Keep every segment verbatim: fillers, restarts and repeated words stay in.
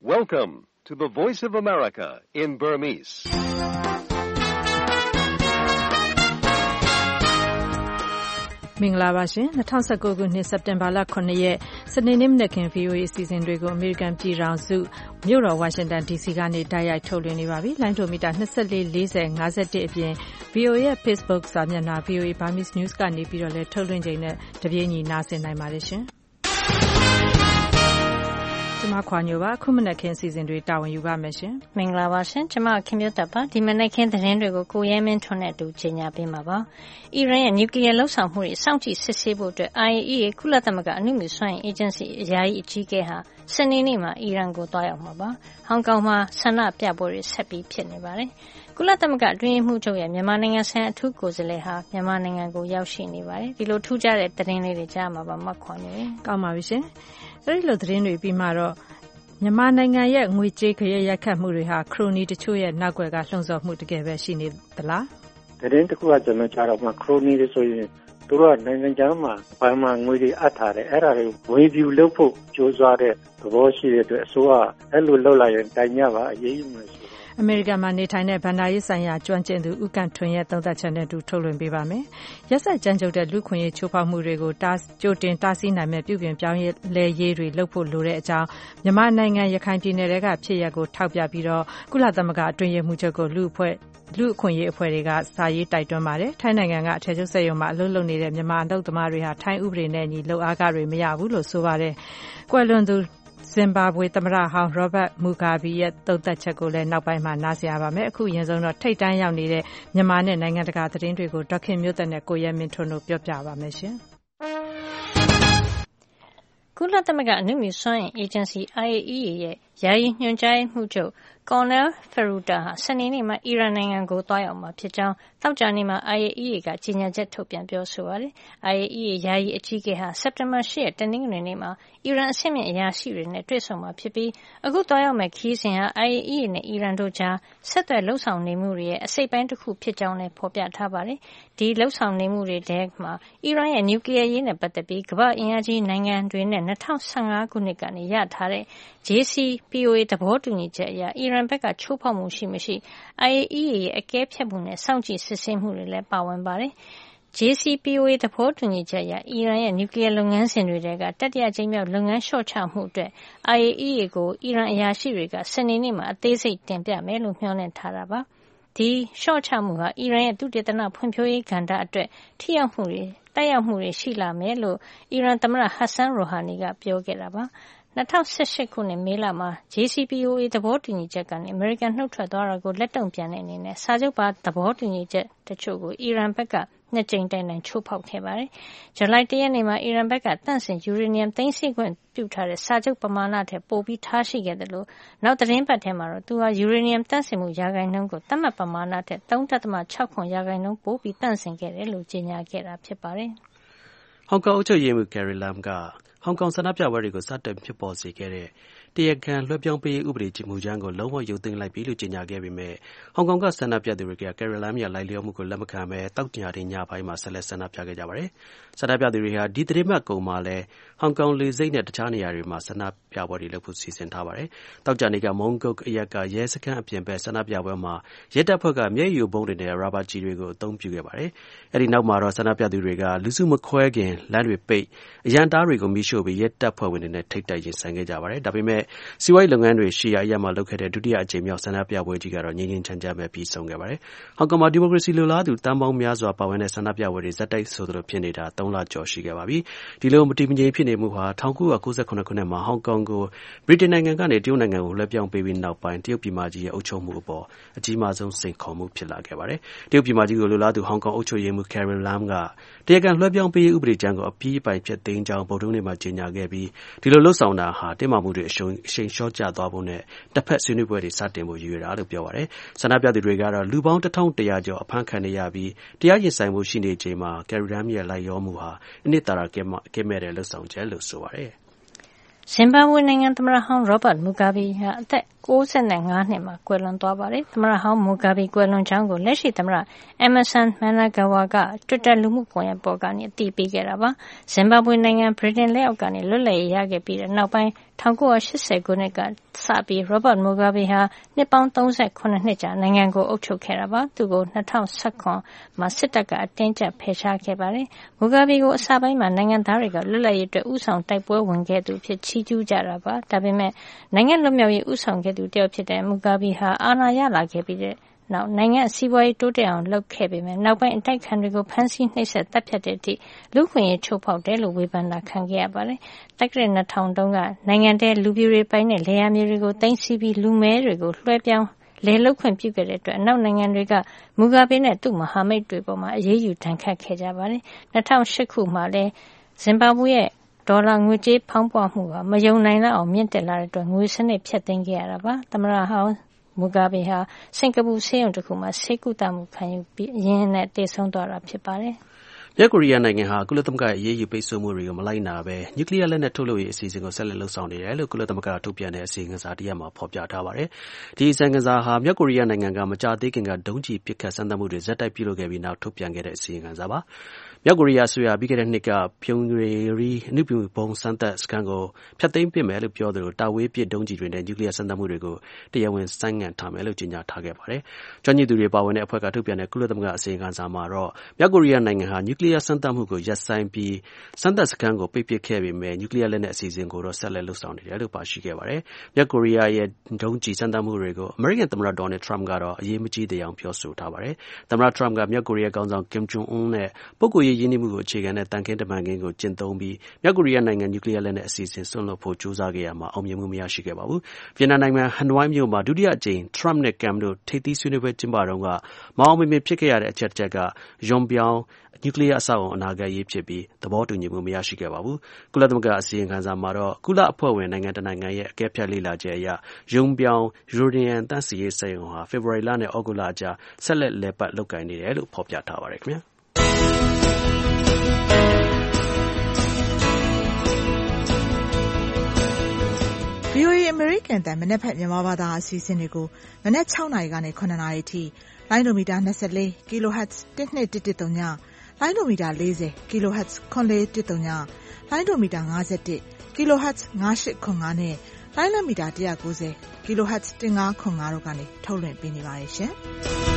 Welcome to the Voice of America in Burmese. ။မင်္ဂလာပါရှင်။၂၀၁၉ခုနှစ်စက်တင်ဘာလခုနှစ်ရက်စနေနေ့မနက်ခင်း ဗွီအိုအေ အစီအစဉ်တွေကိုအမေရိကန်ပြည်ထောင်စုမြို့တော်ဝါရှင်တန် ဒီစီ ကနေတိုက်ရိုက်ထုတ်လွှင့်နေပါပြီ။လိုင်းဒိုမီတာ၂၄ ၄၀ ၅၁ အပြင် ဗွီအိုအေရဲ့ Facebook စာမျက်နှာ ဗွီအိုအေ Burmese News ကနေပြီးတော့လည်းထုတ်လွှင့်ချိန်နဲ့တပြေးညီနားဆင်နိုင်ပါတယ်ရှင်။ကျမခွာညိုပါခုမနက်ခင်းစီစဉ်တွေတာဝန်ယူပါမယ်ရှင်မင်္ဂလာပါရှင်ကျမခင်မျိုးတပ်ပါဒီမနက်ခင်းသတင်းတွေကိုကိုရဲမင်းထွန်းနဲ့အတူကြီးညာပေးမှာပါအီရန်ရဲ့နျူကလ িয়ার လှုပ်ဆောင်မှုတွေစောင့်ကြည့်စစ်ဆေးဖို့အတွက် I A E A ကုလသမဂ္ဂအနုမြူစွမ်းအင်အေဂျင်စီအရာကြီးအကြီးအကဲဟာစနေနေ့မှာအီရန်ကိုသွားရောက်မှာပါဟောင်ကောင်မှာဆန္ဒပြပွဲတွေဆက်ပြီးဖြစ်နေပါတယ်ကုလသမဂ္ဂအတွင်းမှုချုပ်ရဲ့မြန်မာနိုင်ငံဆိုင်ရာအထူးကိုယ်စားလှယ်ဟာမြန်မာနိုင်ငံကိုရောက်ရှိနေပါတယ်ဒီလိုထူးခြားတဲ့သတင်းလေးတွေကြားမှာပါမှတ်ခွာနေတယ်ကောင်းပါပြီရှင်အဲဒီလိုသတင်းတွေပြီးမှတော့မြန်မာနိုင်ငံရဲ့ငွေကြေးခရက်ရက်ခတ်မှုတွေဟာခရိုနီတချို့ရဲ့နောက်ွယ်ကလှုံ့ဆော်မှုတကယ်ပဲရှိနေသလားသတင်းတစ်ခုကကျွန်တော်ကြားတော့မှခရိုနီတွေဆိုရင်သူတို့ကနိုင်ငံခြားမှာဘာမှငွေတွေအပ်ထားတယ်အဲ့ဒါတွေဝေဖြူလုပ်ဖို့ကြိုးစားတဲ့သဘောရှိတဲ့အတွက်အစိုးရအဲ့လိုလုပ်လိုက်ရင်တိုင်ကြပါအရေးယူမယ်ဆိုအမေရိကန်မှာနေထိုင်တဲ့ဗန္ဒာရေးဆိုင်ရာကျွမ်းကျင်သူဦးကန်ထွန်းရဲ့သုံးသပ်ချက်နဲ့တူထုတ်လွှင့်ပေးပါမယ်။ရက်ဆက်ကြမ်းကြုတ်တဲ့လူခွင့်ရေးချိုးဖောက်မှုတွေကိုတားကြိုတင်တားဆီးနိုင်မဲ့ပြုပြင်ပြောင်းလဲရေးတွေလုပ်ဖို့လိုတဲ့အကြောင်းမြန်မာနိုင်ငံရခိုင်ပြည်နယ်ကဖြစ်ရပ်ကိုထောက်ပြပြီးတော့ကုလသမဂ္ဂအတွင်းရေးမှူးချုပ်ကိုလူအဖွဲ့လူအခွင့်အရေးအဖွဲ့တွေကစာရေးတိုက်တွန်းပါတယ်။ထိုင်းနိုင်ငံကအထက်ချုပ်စက်ရုံမှာအလုပ်လုပ်နေတဲ့မြန်မာအလုပ်သမားတွေဟာထိုင်းဥပဒေနဲ့အညီလုပ်အားခတွေမရဘူးလို့ဆိုပါတယ်။ကွယ်လွန်သူဇင်ဘာဘွေသမ္မတဟောင်းရောဘတ်မူဂါဘီရဲ့သုံးသပ်ချက်ကိုလည်းနောက်ပိုင်းမှာနားဆင်ရပါမယ်။အခုရင်ဆုံးတော့ထိတ်တန်းရောက်နေတဲ့မြန်မာနဲ့နိုင်ငံတကာသတင်းတွေကိုဒေါက်ခင်မျိုးသက်နဲ့ကိုရဲမင်းထွန်းတို့ပြောပြပါမယ်ရှင်။ကုလသမဂ္ဂအနုမြူစွမ်းအင်အေဂျင်စီ I A E A ရဲ့ယာယီညွှန်ကြားရေးမှူးချုပ်ကော်နယ်ဖရူတာဟာစနေနေ့မှာအီရန်နိုင်ငံကိုသွားရောက်မှာဖြစ်ကြောင်းသောကြာနေ့မှာ I A E A ကကြေညာချက်ထုတ်ပြန်ပြောဆိုပါတယ်။ I A E A ယာယီအကြီးအကဲဟာစက်တင်ဘာ၈ရက်တနင်္ဂနွေနေ့မှာအီရန်အဆင့်မြင့်အရာရှိတွေနဲ့တွေ့ဆုံမှာဖြစ်ပြီးအခုသွားရောက်မဲ့ခရီးစဉ်ဟာ I A E A နဲ့အီရန်တို့ကြားဆက်သွယ်လှုပ်ဆောင်နေမှုတွေရဲ့အစိတ်ပိုင်းတစ်ခုဖြစ်ကြောင်းလည်းဖော်ပြထားပါတယ်။ဒီလှုပ်ဆောင်နေမှုတွေထဲမှာအီရန်ရဲ့နျူကလ িয়ার ရေးနဲ့ပတ်သက်ပြီးကမ္ဘာအင်အားကြီးနိုင်ငံတွေနဲ့၂၀၁၅ခုနှစ်ကနေရထားတဲ့ J C P O A သဘောတူညီချက်အရအီရန်ဘက်ကချိုးဖောက်မှုရှိမရှိ I A E A ရဲ့အကဲဖြတ်မှုနဲ့စောင့်ကြည့်စစ်ဆေးမှုတွေလည်းပါဝင်ပါတယ်။ J C P O A သဘောတူညီချက်အရအီရန်ရဲ့နျူကလ িয়ার လုပ်ငန်းစဉ်တွေကတတိယကြိမ်မြောက်လုပ်ငန်းလျှော့ချမှုအတွက် I A E A ကိုအီရန်အရာရှိတွေကစနေနေ့မှာအသေးစိတ်တင်ပြမယ်လို့မျှော်လင့်ထားတာပါ။ဒီလျှော့ချမှုဟာအီရန်ရဲ့သုတေသနဖွံ့ဖြိုးရေးကဏ္ဍအတွက်ထိရောက်မှုတွေတက်ရောက်မှုတွေရှိလာမယ်လို့အီရန်သမ္မတဟက်ဆန်ရိုဟာနီကပြောခဲ့တာပါ။၂၀၁၈ခုနှစ်မေလမှာ J C P O A သဘောတူညီချက်ကနေအမေရိကန်နှုတ်ထွက်သွားတာကိုလက်တုံ့ပြန်တဲ့အနေနဲ့စာချုပ်ပါသဘောတူညီချက်တချို့ကိုအီရန်ဘက်ကနှစ်ကြိမ်တိုင်တိုင်ချိုးဖောက်ခဲ့ပါတယ်။ဇူလိုင်၁ရက်နေ့မှာအီရန်ဘက်ကတန့်စင်ယူရေနီယံသိမ်းဆည်းခွင့်ပြုထားတဲ့စာချုပ်ပမာဏထက်ပိုပြီးထားရှိခဲ့တယ်လို့နောက်သတင်းပတ်ထဲမှာတော့သူဟာယူရေနီယံတန့်စင်မှုရာခိုင်နှုန်းကိုသတ်မှတ်ပမာဏထက်၃.၆၇ရာခိုင်နှုန်းပိုပြီးတန့်စင်ခဲ့တယ်လို့ကြေညာခဲ့တာဖြစ်ပါတယ်။ဟောင်ကောင်အုပ်ချုပ်ရေးမှူးကယ်ရီလမ်ကဟောင်ကောင်ဆန္ဒပြပွဲတွေကိုစတင်ဖြစ်ပေါ်စေခဲ့တဲ့တရားခံလွှဲပြောင်းပေးရေးဥပဒေမူကြမ်းကိုလုံးဝရုပ်သိမ်းလိုက်ပြီလို့ကြေညာခဲ့ပေမဲ့ဟောင်ကောင်ကဆန္ဒပြသူတွေကကယ်ရီလမ်ရဲ့လိုက်လျောမှုကိုလက်မခံဘဲတောက်ကြတဲ့ညပိုင်းမှာဆက်လက်ဆန္ဒပြခဲ့ကြပါတယ်။ဆန္ဒပြသူတွေဟာဒီသတင်းပတ်ကုန်မှာလဲဟောင်ကောင်လေဆိပ်နဲ့တခြားနေရာတွေမှာဆန္ဒပြပွဲတွေလုပ်ဖို့စီစဉ်ထားပါတယ်။တောက်ကြနေကမုံကုတ်အရက်ကရဲစခန်းအပြင်ဘက်ဆန္ဒပြပွဲမှာရဲတပ်ဖွဲ့ကမျက်ရည်ဘုံတွေနဲ့ရာဘာကျည်တွေကိုအသုံးပြုခဲ့ပါတယ်။အဲဒီနောက်မှာတော့ဆန္ဒပြသူတွေကလူစုမခွဲခင်လမ်းတွေပိတ်အရန်တားတွေကိုမိရှို့ပြီးရဲတပ်ဖွဲ့ဝင်တွေနဲ့ထိပ်တိုက်ရင်ဆိုင်ခဲ့ကြပါတယ်။ဒါပေမဲ့စီးပွားရေးလုပ်ငန်းတွေရှီယာအရက်မှာလုပ်ခဲ့တဲ့ဒုတိယအကြိမ်မြောက်ဆန္ဒပြပွဲကြီးကတော့ငြိမ်းငြိမ်းချမ်းချမ်းပဲပြီးဆုံးခဲ့ပါတယ်။ဟောင်ကောင်မှာဒီမိုကရေစီလိုလားသူတန်းပေါင်းများစွာပါဝင်တဲ့ဆန္ဒပြပွဲတွေဇက်တိုက်ဆိုသလိုဖြစ်နေတာသုံးလကျော်ရှိခဲ့ပါပြီ။ဒီလိုမတည်မငြိမ်ဖြစ်နေမှုဟာ၁၉၉၇ခုနှစ်မှာဟောင်ကောင်ကိုဗြိတိန်နိုင်ငံကနေတရုတ်နိုင်ငံကိုလွှဲပြောင်းပေးပြီးနောက်ပိုင်းတရုတ်ပြည်မကြီးရဲ့အုပ်ချုပ်မှုအပေါ်အကြီးမားဆုံးစိန်ခေါ်မှုဖြစ်လာခဲ့ပါတယ်။တရုတ်ပြည်မကြီးကိုလိုလားသူဟောင်ကောင်အုပ်ချုပ်ရေးမှူးကယ်ရီလမ်ကတရားခံလွှဲပြောင်းပေးရေးဥပဒေကြမ်းကိုအပြီးပိုင်ဖျက်သိမ်းကြောင်းဗုဒ္ဓဟူးနေ့မှာကြေညာခဲ့ပြီးဒီလိုလှုပ်ဆောင်တာဟာတင်းမာမှုတွေအရှိန်အရှိန်လျှော့ကျသွားဖို့နဲ့တစ်ဖက်ဆွေးနွေးပွဲတွေစတင်ဖို့ရည်ရွယ်တာလို့ပြောပါတယ်။ဆန္ဒပြသူတွေကတော့လူပေါင်းတစ်ထောင်တစ်ရာကျော်အဖမ်းခံနေရပြီးတရားရင်ဆိုင်မှုရှိနေချိန်မှာကယ်ရီလမ်ရဲ့လိုက်လျောမှုဟာအနှစ်သာရကဲမဲ့တဲ့လှုပ်ဆောင်ချက်လို့ဆိုပါတယ်။ဇင်ဘာဘွေနိုင်ငံသမ္မတဟောင်း Robert Mugabe ဟာအသက်၉၅နှစ်မှာကွယ်လွန်သွားပါတယ်။သမ္မတဟောင်း Mugabe ကွယ်လွန်ကြောင်းကိုလက်ရှိသမ္မတ Emmerson Mnangagwa က Twitter လူမှုကွန်ရက်ပေါ်ကနေအတည်ပြုခဲ့တာပါ။ဇင်ဘာဘွေနိုင်ငံဗြိတိန်လက်အောက်ကနေလွတ်လပ်ရေးရခဲ့ပြီးတဲ့နောက်ပိုင်း၁၉၈၀ခုနှစ်ကစပြီး Robert Mugabe ဟာနှစ်ပေါင်း၃၇နှစ်ကြာနိုင်ငံကိုအုပ်ချုပ်ခဲ့တာပါ။သူ့ကို၂၀၁၇မှာစစ်တပ်ကအတင်းကျပ်ဖယ်ရှားခဲ့ပါတယ်။ Mugabe ကိုအစပိုင်းမှာနိုင်ငံသားတွေကလွတ်လပ်ရေးအတွက်ဥဆောင်တိုက်ပွဲဝင်ခဲ့သူဖြစ်ချီးကျူးကြတာပါ။ဒါပေမဲ့နိုင်ငံလွတ်မြောက်ရေးဥဆောင်ခဲ့သူတယောက်ဖြစ်တဲ့ Mugabe ဟာအာဏာရလာခဲ့ပြီးတဲ့နောက်နိုင်ငံစီးပွားရေးတိုးတက်အောင်လုပ်ခဲ့ပေမဲ့နောက်ပိုင်းအတိုက်ခံတွေကိုဖမ်းဆီးနှိပ်စက်တပ်ဖြတ်တဲ့အထိလူ့ခွင့်ရေးချိုးဖောက်တယ်လို့ဝေဖန်တာခံခဲ့ရပါတယ်။တက္ကရာ၂၀၀၀တုန်းကနိုင်ငံထဲလူပြိုတွေပိုင်တဲ့လယ်ယာမြေတွေကိုသိမ်းဆည်းပြီးလူမဲတွေကိုလွှဲပြောင်းလယ်လုပ်ခွင့်ပြုခဲ့တဲ့အတွက်အနောက်နိုင်ငံတွေကမူဂါဘေနဲ့သူ့မဟာမိတ်တွေပေါ်မှာအရေးယူဒဏ်ခတ်ခဲ့ကြပါတယ်။၂၀၀၈ခုမှာလည်းဇင်ဘာဘွေရဲ့ဒေါ်လာငွေကြေးဖောင်းပွမှုဟာမယုံနိုင်လောက်အောင်မြင့်တက်လာတဲ့အတွက်ငွေစနစ်ဖျက်သိမ်းခဲ့ရတာပါ။သမ္မတဟောင်းMugabe ဟာစင်ကာပူဆေးရုံတစ်ခုမှာဆေးကုသမှုခံယူပြီးရင်းနဲ့တည်ဆုံသွားတာဖြစ်ပါတယ်။မြောက်ကိုရီးယားနိုင်ငံဟာကုလသမဂ္ဂရဲ့အရေးယူပိတ်ဆို့မှုတွေကိုမလိုက်နာဘဲနျူကလ িয়ার လက်နက်ထုတ်လုပ်ရေးအစီအစဉ်ကိုဆက်လက်လုပ်ဆောင်နေတယ်လို့ကုလသမဂ္ဂထုတ်ပြန်တဲ့အစီရင်ခံစာတစ်ရပ်မှာဖော်ပြထားပါတယ်။ဒီအစီရင်ခံစာဟာမြောက်ကိုရီးယားနိုင်ငံကမကြာသေးခင်ကဒုံးကျည်ပစ်ခတ်စမ်းသပ်မှုတွေဇက်တိုက်ပြုလုပ်ခဲ့ပြီးနောက်ထုတ်ပြန်ခဲ့တဲ့အစီရင်ခံစာပါ။မြောက်ကိုရီးယားအစိုးရပြီးခဲ့တဲ့နှစ်ကပြုံရီအနုပြုဘုံစမ်းသပ်စခန်းကိုဖျက်သိမ်းပစ်မယ်လို့ပြောသလိုတာဝေးပစ်ဒုံးကျည်တွေနဲ့နျူကလ িয়ার စမ်းသပ်မှုတွေကိုတရားဝင်ဆိုင်းငံ့ထားမယ်လို့ကြေညာထားခဲ့ပါတယ်။ကျွမ်းကျင်သူတွေပါဝင်တဲ့အဖွဲ့ကထုတ်ပြန်တဲ့ကုလသမဂ္ဂအစီရင်ခံစာမှာတော့မြောက်ကိုရီးယားနိုင်ငံဟာနျူကလ িয়ার စမ်းသပ်မှုကိုရပ်ဆိုင်းပြီးစမ်းသပ်စခန်းကိုပိတ်ပစ်ခဲ့ပေမဲ့နျူကလ িয়ার လက်နက်အစီအစဉ်ကိုတော့ဆက်လက်လုပ်ဆောင်နေတယ်လို့ပါရှိခဲ့ပါတယ်။မြောက်ကိုရီးယားရဲ့ဒုံးကျည်စမ်းသပ်မှုတွေကိုအမေရိကန်သမ္မတဒေါ်နယ်ထရမ့်ကတော့အရေးမကြီးသေးအောင်ပြောဆိုထားပါတယ်။သမ္မတထရမ့်ကမြောက်ကိုရီးယားခေါင်းဆောင်ကင်ဂျုံအွန်းနဲ့ပုဂ္ဂိုလ်ရေးရင်းနှီးမှုကိုအခြေခံတဲ့တန်ခင်းတမန်ခင်းကိုကျင့်သုံးပြီးမြောက်ကိုရီးယားနိုင်ငံနျူကလ িয়ার လက်နက်အစီအစဉ်စွန့်လွှတ်ဖို့ကြိုးစားခဲ့ရမှာအောင်မြင်မှုမရရှိခဲ့ပါဘူး။ဗီယက်နမ်နိုင်ငံဟနွိုင်းမြို့မှာဒုတိယအကြိမ်ထရမ့်နဲ့ကမ်တို့ထိပ်သီးဆွေးနွေးပွဲကျင်းပတုန်းကမအောင်မမြင်ဖြစ်ခဲ့ရတဲ့အချက်တစ်ချက်ကယွန်ပြောင်းနျူကလ িয়ার အဆောက်အအုံအနာဂတ်ရေးဖြစ်ပြီးသဘောတူညီမှုမရရှိခဲ့ပါဘူး။ကုလသမဂ္ဂအစီရင်ခံစာမှာတော့ကုလအဖွဲ့ဝင်နိုင်ငံတနိုင်ငံရဲ့အကဲဖြတ်လေ့လာချက်အရယွန်ပြောင်းယူရေနီယံသန့်စင်ရေးစက်ရုံဟာဖေဖော်ဝါရီလနဲ့ဩဂုတ်လအကြားဆက်လက်လည်ပတ်လုပ်ကိုင်နေတယ်လို့ဖော်ပြထားပါတယ်ခင်ဗျာ။ဗွီအိုအေ အမေရိကန်အသံမနက်ဖြန်မြန်မာဘာသာအစီအစဉ်တွေကိုမနက်၆နာရီကနေ၇နာရီအထိလိုင်းဒိုမီတာ၂၄ kHz တစ်၂၁၁၃ညလိုင်းဒိုမီတာ၄၀ kHz ခွန်၄၁၃ညလိုင်းဒိုမီတာ၅၁ kHz ၅၈ခွန်၅နဲ့လိုင်းလမီတာ၁၉၀ kHz ၁၅ခွန်၅တို့ကနေထုတ်လွှင့်ပေးနေပါတယ်ရှင်။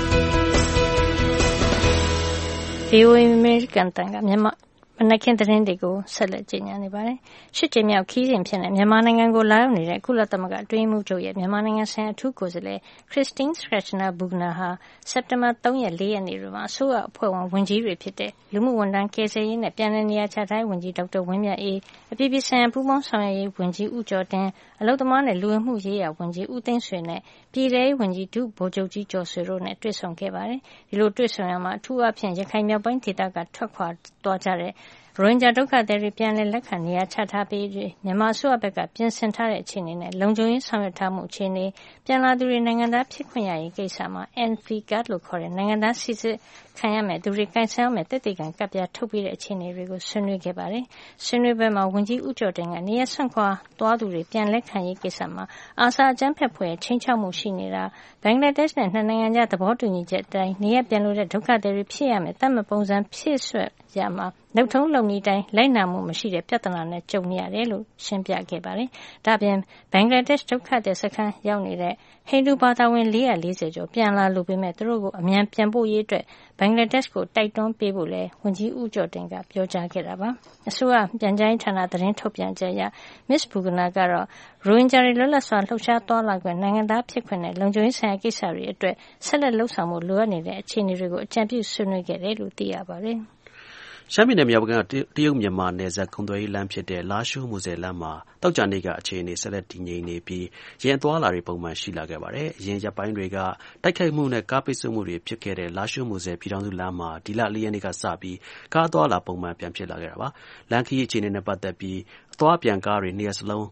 ဗွီအိုအေ အမေရိကန်အသံကမြန်မာမနက်ခင်းသတင်းတွေကိုဆက်လက်ကြေညာနေပါတယ်။ရှစ်ကြိမ်မြောက်ခီးစဉ်ဖြစ်တဲ့မြန်မာနိုင်ငံကိုလာရောက်နေတဲ့ကုလသမဂ္ဂအတွင်းရေးမှူးချုပ်ရဲ့မြန်မာနိုင်ငံဆိုင်ရာအထူးကိုယ်စားလှယ် Christine Schraner Burgener ဟာစက်တင်ဘာ၃ရက်၄ရက်နေ့တွေမှာအစိုးရအဖွဲ့ဝင်ဝန်ကြီးတွေဖြစ်တဲ့လူမှုဝန်ထမ်းကယ်ဆယ်ရေးနဲ့ပြန်လည်နေရာချထားရေးဝန်ကြီးဒေါက်တာဝင်းမြတ်အေးအပြည်ပြည်ဆိုင်ရာပူးပေါင်းဆောင်ရွက်ရေးဝန်ကြီးဦးကျော်တင်အလုပ်သမားနဲ့လူဝင်မှုရေးရာဝန်ကြီးဦးသိန်းဆွေနဲ့ပြည်ထရေးဝန်ကြီးဒုဗိုလ်ချုပ်ကြီးကျော်ဆွေတို့နဲ့တွေ့ဆုံခဲ့ပါတယ်။ဒီလိုတွေ့ဆုံရမှာအထူးအဖြင့်ရခိုင်မြောက်ပိုင်းဒေသကထွက်ခွာသွားကြတဲ့ရိုဟင်ဂျာဒုက္ခသည်တွေပြန်လည်လက်ခံနေရာချထားပေးပြီးမြန်မာအစိုးရဘက်ကပြင်ဆင်ထားတဲ့အခြေအနေနဲ့လုံခြုံရေးဆောင်ရွက်ထားမှုအခြေအနေပြန်လာသူတွေနိုင်ငံသားဖြစ်ခွင့်ရရေးကိစ္စမှာ N V card လို့ခေါ်တဲ့နိုင်ငံသားစိစစ်ခံရမယ်သူတွေကိုင်ဆောင်ရမယ်တက်တေကန်ကပ်ပြားထုတ်ပေးတဲ့အခြေအနေတွေကိုဆွေးနွေးခဲ့ပါတယ်။ဆွေးနွေးပွဲမှာဝန်ကြီးဦးကျော်တင်ကနေရာဆွန့်ခွာသွားသူတွေပြန်လက်ခံရေးကိစ္စမှာအာဆာအကြမ်းဖက်ဖွဲ့ချင်းချောက်မှုရှိနေတာဘင်္ဂလားဒေ့ရှ်နဲ့နှစ်နိုင်ငံကြားသဘောတူညီချက်အတိုင်းနေရာပြန်လို့တဲ့ဒုက္ခသည်တွေဖြစ်ရမယ်တတ်မှတ်ပုံစံဖြည့်ဆွက်ရမှာလုပ်ထုံးလုပ်နည်းတိုင်းလိုက်နာမှုမရှိတဲ့ပြဿနာနဲ့ကြုံနေရတယ်လို့ရှင်းပြခဲ့ပါတယ်။ဒါ့အပြင်ဘင်္ဂလားဒေ့ရှ်ဒုက္ခသည်စခန်းရောက်နေတဲ့ဟိန္ဒူဘာသာဝင်၄၄၀ကျော်ပြန်လာလို့ပေမဲ့သူတို့ကိုအမြန်ပြန်ပို့ရေးအတွက်ဘင်္ဂလားဒေ့ရှ်ကိုတိုက်တွန်းပေးဖို့လဲဝန်ကြီးဦးကျော်တင်ကပြောကြားခဲ့တာပါ။အစိုးရပြန်ကြားရေးဌာနသတင်းထုတ်ပြန်ချက်အရ Miss Burgener ကတော့ရိုဟင်ဂျာတွေလွတ်လပ်စွာလှုပ်ရှားသွားလာခွင့်နိုင်ငံသားဖြစ်ခွင့်နဲ့လုံခြုံရေးဆိုင်ရာကိစ္စတွေအတွက်ဆက်လက်လှုပ်ဆောင်မှုလိုအပ်နေတဲ့အခြေအနေတွေကိုအကြံပြုဆွေးနွေးခဲ့တယ်လို့သိရပါတယ်။ရှမ်းပြည်နယ်မြောက်ပိုင်းကတရုတ်မြန်မာနယ်စပ်ကုန်သွယ်ရေးလမ်းဖြစ်တဲ့လားရှိုးမူဆယ်လမ်းမှာသောကြာနေ့ကအခြေအနေဆက်လက်တည်ငြိမ်နေပြီးယာဉ်အသွားအလာတွေပုံမှန်ရှိလာခဲ့ပါတယ်။ယာဉ်ရပ်ပိုင်းတွေကတိုက်ခိုက်မှုနဲ့ကားပိတ်ဆို့မှုတွေဖြစ်ခဲ့တဲ့လားရှိုးမူဆယ်ပြည်ထောင်စုလမ်းမှာဒီလ၄ရက်နေ့ကစပြီးကားအသွားအလာပုံမှန်ပြန်ဖြစ်လာခဲ့တာပါ။လမ်းခရီးအခြေအနေနဲ့ပတ်သက်ပြီးအသွားပြန်ကားတွေနေရာစလုံး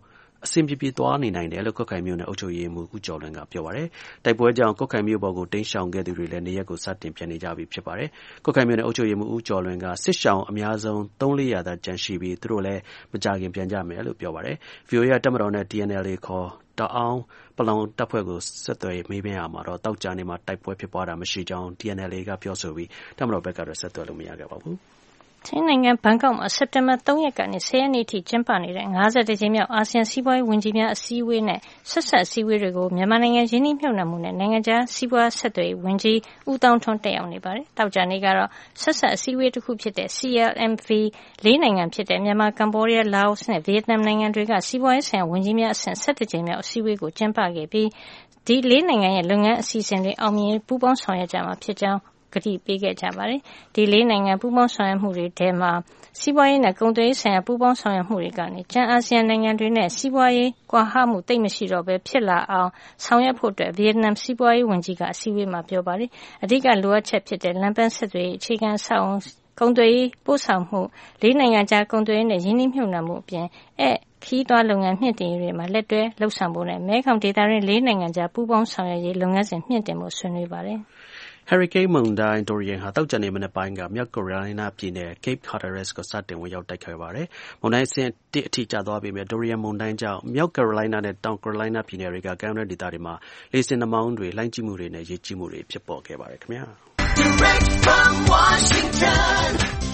အဆင်ပြေပြေသွားနေနိုင်တယ်လို့ကွတ်ခိုင်မြို့နယ်အုပ်ချုပ်ရေးမှူးဦးကျော်လွင်ကပြောပါတယ်။တိုက်ပွဲကြောင့်ကွတ်ခိုင်မြို့ပေါ်ကိုတိမ်းရှောင်ခဲ့သူတွေလည်းနေရက်ကိုစတင်ပြန်နေကြပြီဖြစ်ပါတယ်။ကွတ်ခိုင်မြို့နယ်အုပ်ချုပ်ရေးမှူးဦးကျော်လွင်ကစစ်ရှောင်အများဆုံးသုံးလေးရာသာကျန်ရှိပြီးသူတို့လည်းမကြခင်ပြန်ကြမယ်လို့ပြောပါတယ်။ ဗွီအိုအေကတပ်မတော်နဲ့ တီ အန် အယ်လ် အေ ခေါ်တအောင်းပလောင်တပ်ဖွဲ့ကိုဆက်သွယ်မေးမြန်းရာမှာတော့တောက်ကြနေမှာတိုက်ပွဲဖြစ်ပွားတာမရှိကြောင်း တီ အန် အယ်လ် အေ ကပြောဆိုပြီးတပ်မတော်ဘက်ကတော့ဆက်သွယ်လို့မရခဲ့ပါဘူး။ထိုင်းနိုင်ငံဘန်ကောက်မှာစက်တင်ဘာသုံးရက်ကနေဆယ်ရက်နေ့အထိကျင်းပနေတဲ့ငါးဆယ်တစ်ကြိမ်မြောက်အာဆီယံစီးပွားရေးဝန်ကြီးများအစည်းအဝေးနဲ့ဆက်စပ်အစည်းအဝေးတွေကိုမြန်မာနိုင်ငံရင်းနှီးမြှုပ်နှံမှုနဲ့နိုင်ငံခြားစီးပွားဆက်သွယ်ရေးဝန်ကြီးဦးသောင်းထွန်းတက်ရောက်နေပါတယ်။တောက်ကြနေ့ကတော့ဆက်စပ်အစည်းအဝေးတစ်ခုဖြစ်တဲ့ စီ အယ်လ် အမ် ဗီ လေးနိုင်ငံဖြစ်တဲ့မြန်မာကမ္ဘောဒီးယားလာအိုနဲ့ဗီယက်နမ်နိုင်ငံတွေကစီးပွားရေးဆိုင်ရာဝန်ကြီးများအဆင့်ဆယ့်တစ်ကြိမ်မြောက်အစည်းအဝေးကိုကျင်းပခဲ့ပြီးဒီလေးနိုင်ငံရဲ့လုပ်ငန်းအစီအစဉ်တွေအောင်မြင်ပူးပေါင်းဆောင်ရွက်ကြမှာဖြစ်ကြောင်းကတိပေးခဲ့ကြပါတယ်။ဒီလေးနိုင်ငံပူးပေါင်းဆောင်ရွက်မှုတွေထဲမှာစီးပွားရေးနဲ့ကုန်သွယ်ရေးဆိုင်ရာပူးပေါင်းဆောင်ရွက်မှုတွေကနေကျန်အာဆီယံနိုင်ငံတွေနဲ့စီးပွားရေးကွာဟမှုသိပ်မရှိတော့ဘဲဖြစ်လာအောင်ဆောင်ရွက်ဖို့အတွက်ဗီယက်နမ်စီးပွားရေးဝန်ကြီးကအစည်းအဝေးမှာပြောပါတယ်။အဓိကလိုအပ်ချက်ဖြစ်တဲ့လမ်းပန်းဆက်သွယ်ရေးအခြေခံအဆောက်အအုံကုန်သွယ်ရေးပို့ဆောင်မှုလေးနိုင်ငံကြားကုန်သွယ်ရေးနဲ့ရင်းနှီးမြှုပ်နှံမှုအပြင်အဲခီးသွွားလုပ်ငန်းမြင့်တင်ရေးတွေမှာလက်တွဲလှုပ်ဆောင်ဖို့နဲ့မဲခေါင်ဒေသတွင်းလေးနိုင်ငံကြားပူးပေါင်းဆောင်ရွက်ရေးလုပ်ငန်းစဉ်မြင့်တင်ဖို့ဆွေးနွေးပါတယ်။ဟာရီကိန်းမုန်တိုင်း Dorian ဟာသောကြာနေ့မနက်ပိုင်းကမြောက်ကယ်ရိုလိုင်းနားပြည်နယ် Cape Hatteras ကိုစတင်ဝင်ရောက်တိုက်ခတ်ခဲ့ပါတယ်။မုန်တိုင်းအဆင့်တစ်အထိကျသွားပေမဲ့ Dorian မုန်တိုင်းကြောင့်မြောက်ကယ်ရိုလိုင်းနားနဲ့တောင်ကယ်ရိုလိုင်းနားပြည်နယ်တွေကကမ်းရိုးတန်းဒေသတွေမှာလေဆင်နှာမောင်းတွေလှိုင်းကြီးမှုတွေနဲ့ရေကြီးမှုတွေဖြစ်ပေါ်ခဲ့ပါတယ်ခင်ဗျာ။ Direct from Washington,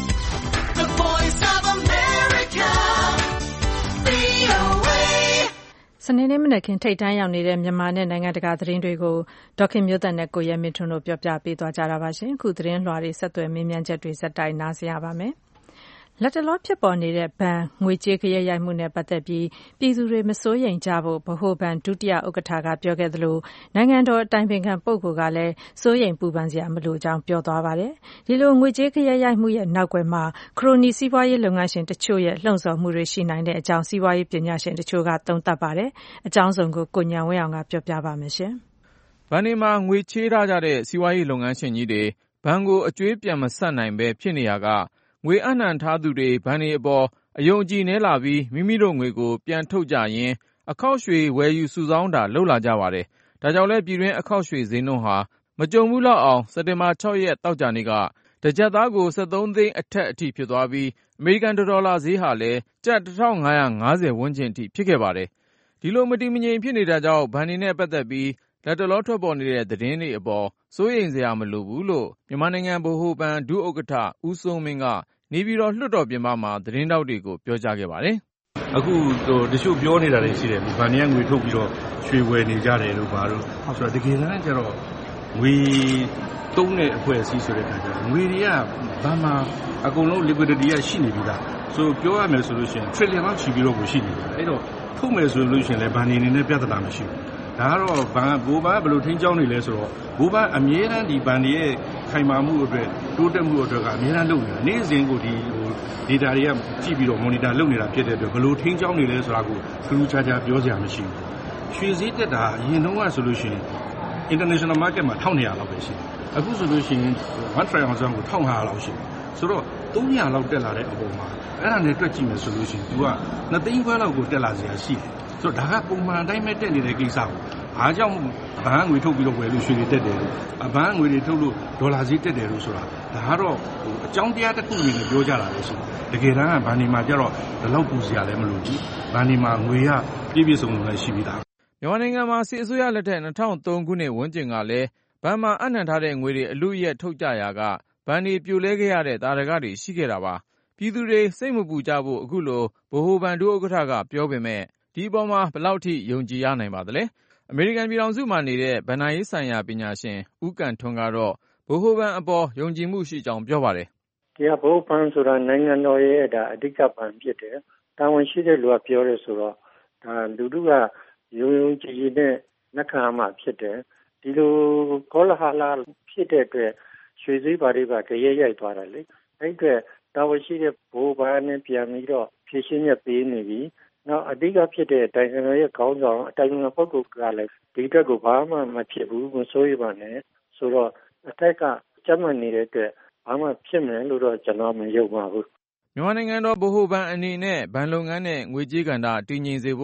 the voice of America, ဗွီအိုအေစနေနေ့မနက်ခင်းထိပ်တန်းရောက်နေတဲ့မြန်မာနဲ့နိုင်ငံတကာသတင်းတွေကိုဒေါခင်မျိုးသက်နဲ့ကိုရဲမင်းထွန်းတို့ပြောပြပေးသွားကြတာပါရှင်။အခုသတင်းလွှာတွေဆက်သွယ်မေးမြန်းချက်တွေဆက်တိုက်နားဆင်ရပါမယ်။လက်တလောဖြစ်ပေါ်နေတဲ့ဘဏ်ငွေကြေးဂယက်ရိုက်မှုနဲ့ပတ်သက်ပြီးပြည်သူတွေမစိုးရိမ်ကြဖို့ဗဟိုဘဏ်ဒုတိယဥက္ကဋ္ဌကပြောခဲ့သလိုနိုင်ငံတော်အတိုင်ပင်ခံပုဂ္ဂိုလ်ကလည်းစိုးရိမ်ပူပန်စရာမလိုကြောင်းပြောသွားပါတယ်။ဒီလိုငွေကြေးဂယက်ရိုက်မှုရဲ့နောက်ကွယ်မှာခရိုနီစီးပွားရေးလုပ်ငန်းရှင်တချို့ရဲ့လှုံ့ဆော်မှုတွေရှိနိုင်တဲ့အကြောင်းစီးပွားရေးပညာရှင်တချို့ကသုံးသပ်ပါတယ်။အကြောင်းစုံကိုကိုဉာဏ်ဝင်းအောင်ကပြောပြပါမယ်ရှင်။ဘဏ်တွေမှာငွေချေးထားကြတဲ့စီးပွားရေးလုပ်ငန်းရှင်ကြီးတွေဘဏ်ကိုအကျွေးပြန်မဆပ်နိုင်ပဲဖြစ်နေရကငွေအနှံထားသူတွေဘဏ်တွေအပေါ်အယုံကြည်နဲလာပြီးမိမိတို့ငွေကိုပြန်ထုတ်ကြရင်အခောက်ရွှေဝယ်ယူစုဆောင်းတာလုပ်လာကြပါတယ်။ဒါကြောင့်လဲပြည်တွင်းအခောက်ရွှေဈေးနှုန်းဟာမကြုံဘူးလောက်အောင်စက်တင်ဘာ၆ရက်တောက်ကြနေ့ကတစ်ကျပ်သားကို၁၃သိန်းအထက်အထိဖြစ်သွားပြီးအမေရိကန်ဒေါ်လာဈေးဟာလည်းကျပ်တစ်ထောင်ငါးရာငါးဆယ်ဝန်းကျင်အထိဖြစ်ခဲ့ပါတယ်။ဒီလိုမတည်မငြိမ်ဖြစ်နေတာကြောင့်ဘဏ်တွေနဲ့ပတ်သက်ပြီးလက်တလောထွက်ပေါ်နေတဲ့သတင်းတွေအပေါ်စိုးရိမ်စရာမလိုဘူးလို့မြန်မာနိုင်ငံဗဟိုဘဏ်ဒုဥက္ကဋ္ဌဦးစိုးမင်းကနေပြည်တော်လွှတ်တော်ပြင်ပမှာသတင်းတောက်တွေကိုပြောကြားခဲ့ပါတယ်။အခုတချို့ပြောနေတာတွေရှိတယ်ဘဏ်တွေကငွေထုတ်ပြီးတော့ရွှေဝယ်နေကြတယ်လို့ဘာလို့ဆိုတော့တကယ်တမ်းကျတော့ငွေသုံးတဲ့အဖွဲ့အစည်းဆိုတဲ့အခါကျတော့ငွေတွေကဘဏ်မှာအကုန်လုံး liquidity ကရှိနေပြီသားဆိုပြောရမယ်ဆိုလို့ရှိရင် trillion လောက်ချီပြီးတော့ကိုရှိနေတယ်အဲ့တော့ထုတ်မယ်ဆိုလို့ရှိရင်လည်းဘဏ်နေနေနဲ့ပြဿနာမရှိဘူးဒါကတော့ဘဏ်ဘိုးဘဏ်ဘယ်လိုထိန်းကျောင်းနေလဲဆိုတော့ဘိုးဘဏ်အမြဲတမ်းဒီဘဏ်တွေရဲ့ခိုင်မာမှုအတွက်တိုးတက်မှုအတွက်ကအများအားလုပ်နေတာနေ့စဉ်ကိုဒီဟို data တွေကကြည့်ပြီးတော့ monitor လုပ်နေတာဖြစ်တဲ့အတွက်ဘယ်လိုထိန်းကျောင်းနေလဲဆိုတာကိုထူးထူးခြားခြားပြောစရာမရှိဘူးရွှေဈေးတက်တာအရင်တုန်းကဆိုလို့ရှိရင် international market မှာtwelve hundredလောက်ပဲရှိတယ်အခုဆိုလို့ရှိရင်one trillionကိုtwelve hundredလောက်ရှိတယ်ဆိုတော့three hundredလောက်တက်လာတဲ့အပေါ်မှာအဲ့ဒါနဲ့တွက်ကြည့်မယ်ဆိုလို့ရှိရင် तू ကtwoသိန်းခွဲလောက်ကိုတက်လာစရာရှိတယ်ဆိုတော့ဒါကပုံမှန်အတိုင်းပဲတက်နေတဲ့ကိစ္စကိုအားကြောင့်ဘဏ်ငွေထုတ်ပြီးတော့ဝယ်လို့ရွှေတွေတက်တယ်လို့ဘဏ်ငွေတွေထုတ်လို့ဒေါ်လာဈေးတက်တယ်လို့ဆိုတာဒါကတော့ဟိုအကြောင်းတရားတစ်ခုအနေနဲ့ပြောကြတာပဲရှိတယ်တကယ်တမ်းကဘဏ်ဒီမှာကျတော့ဒီလောက်ပူစရာလည်းမလိုဘူးဘဏ်ဒီမှာငွေကပြည့်ပြည့်စုံစုံလည်းရှိပြီးသားမြန်မာနိုင်ငံမှာစစ်အစိုးရလက်ထက်two thousand threeခုနှစ်ဝန်းကျင်ကလည်းဘဏ်မှာအနှံထားတဲ့ငွေတွေအလုအယက်ထုတ်ကြရာကဘဏ်တွေပြိုလဲခဲ့ရတဲ့တာရကတွေရှိခဲ့တာပါပြည်သူတွေစိတ်မပူကြဖို့အခုလိုဗဟိုဘဏ်ဒုဥက္ကဋ္ဌကပြောပေမဲ့ဒီအပေါ်မှာဘယ်လောက်ထိယုံကြည်ရနိုင်ပါသလဲအမေရိကန်ပြည်ထောင်စုမှာနေတဲ့ဘဏ္ဍာရေးဆိုင်ရာပညာရှင်ဦးကံထွန်းကတော့ဗဟိုဘဏ်အပေါ်ယုံကြည်မှုရှိကြောင်းပြောပါတယ်။ဒီကဗဟိုဘဏ်ဆိုတာနိုင်ငံတော်ရဲ့ဒါအဓိကဘဏ်ဖြစ်တယ်။တာဝန်ရှိတဲ့လူကပြောရဲဆိုတော့ဒါလူတို့ကယုံယုံကြည်ကြည်နဲ့လက်ခံမှဖြစ်တယ်။ဒီလိုကောလဟာလဖြစ်တဲ့အတွက်ရွှေစည်းပါတွေပါကြရဲရိုက်သွားတာလေ။အဲ့အတွက်တာဝန်ရှိတဲ့ဗဟိုဘဏ်နဲ့ပြန်ပြီးတော့ဖြည့်ရှင်းရပေးနေပြီ။နောက်အဓိကဖြစ်တဲ့တိုင်ငံရဲ့ခေါင်းဆောင်အတိုင်ငံပုဂ္ဂိုလ်ကလည်းဒီတက်ကိုဘာမှမဖြစ်ဘူးမစိုးရိမ်ပါနဲ့ဆိုတော့အထက်ကကြမ်းမှန်နေတဲ့အတွက်ဘာမှဖြစ်မယ်လို့တော့ကျွန်တော်မယုံပါဘူးမြန်မာနိုင်ငံတော်ဗဟိုဘဏ်အနေနဲ့ဘဏ်လုပ်ငန်းနဲ့ငွေကြေးကဏ္ဍတည်ငြိမ်စေဖို့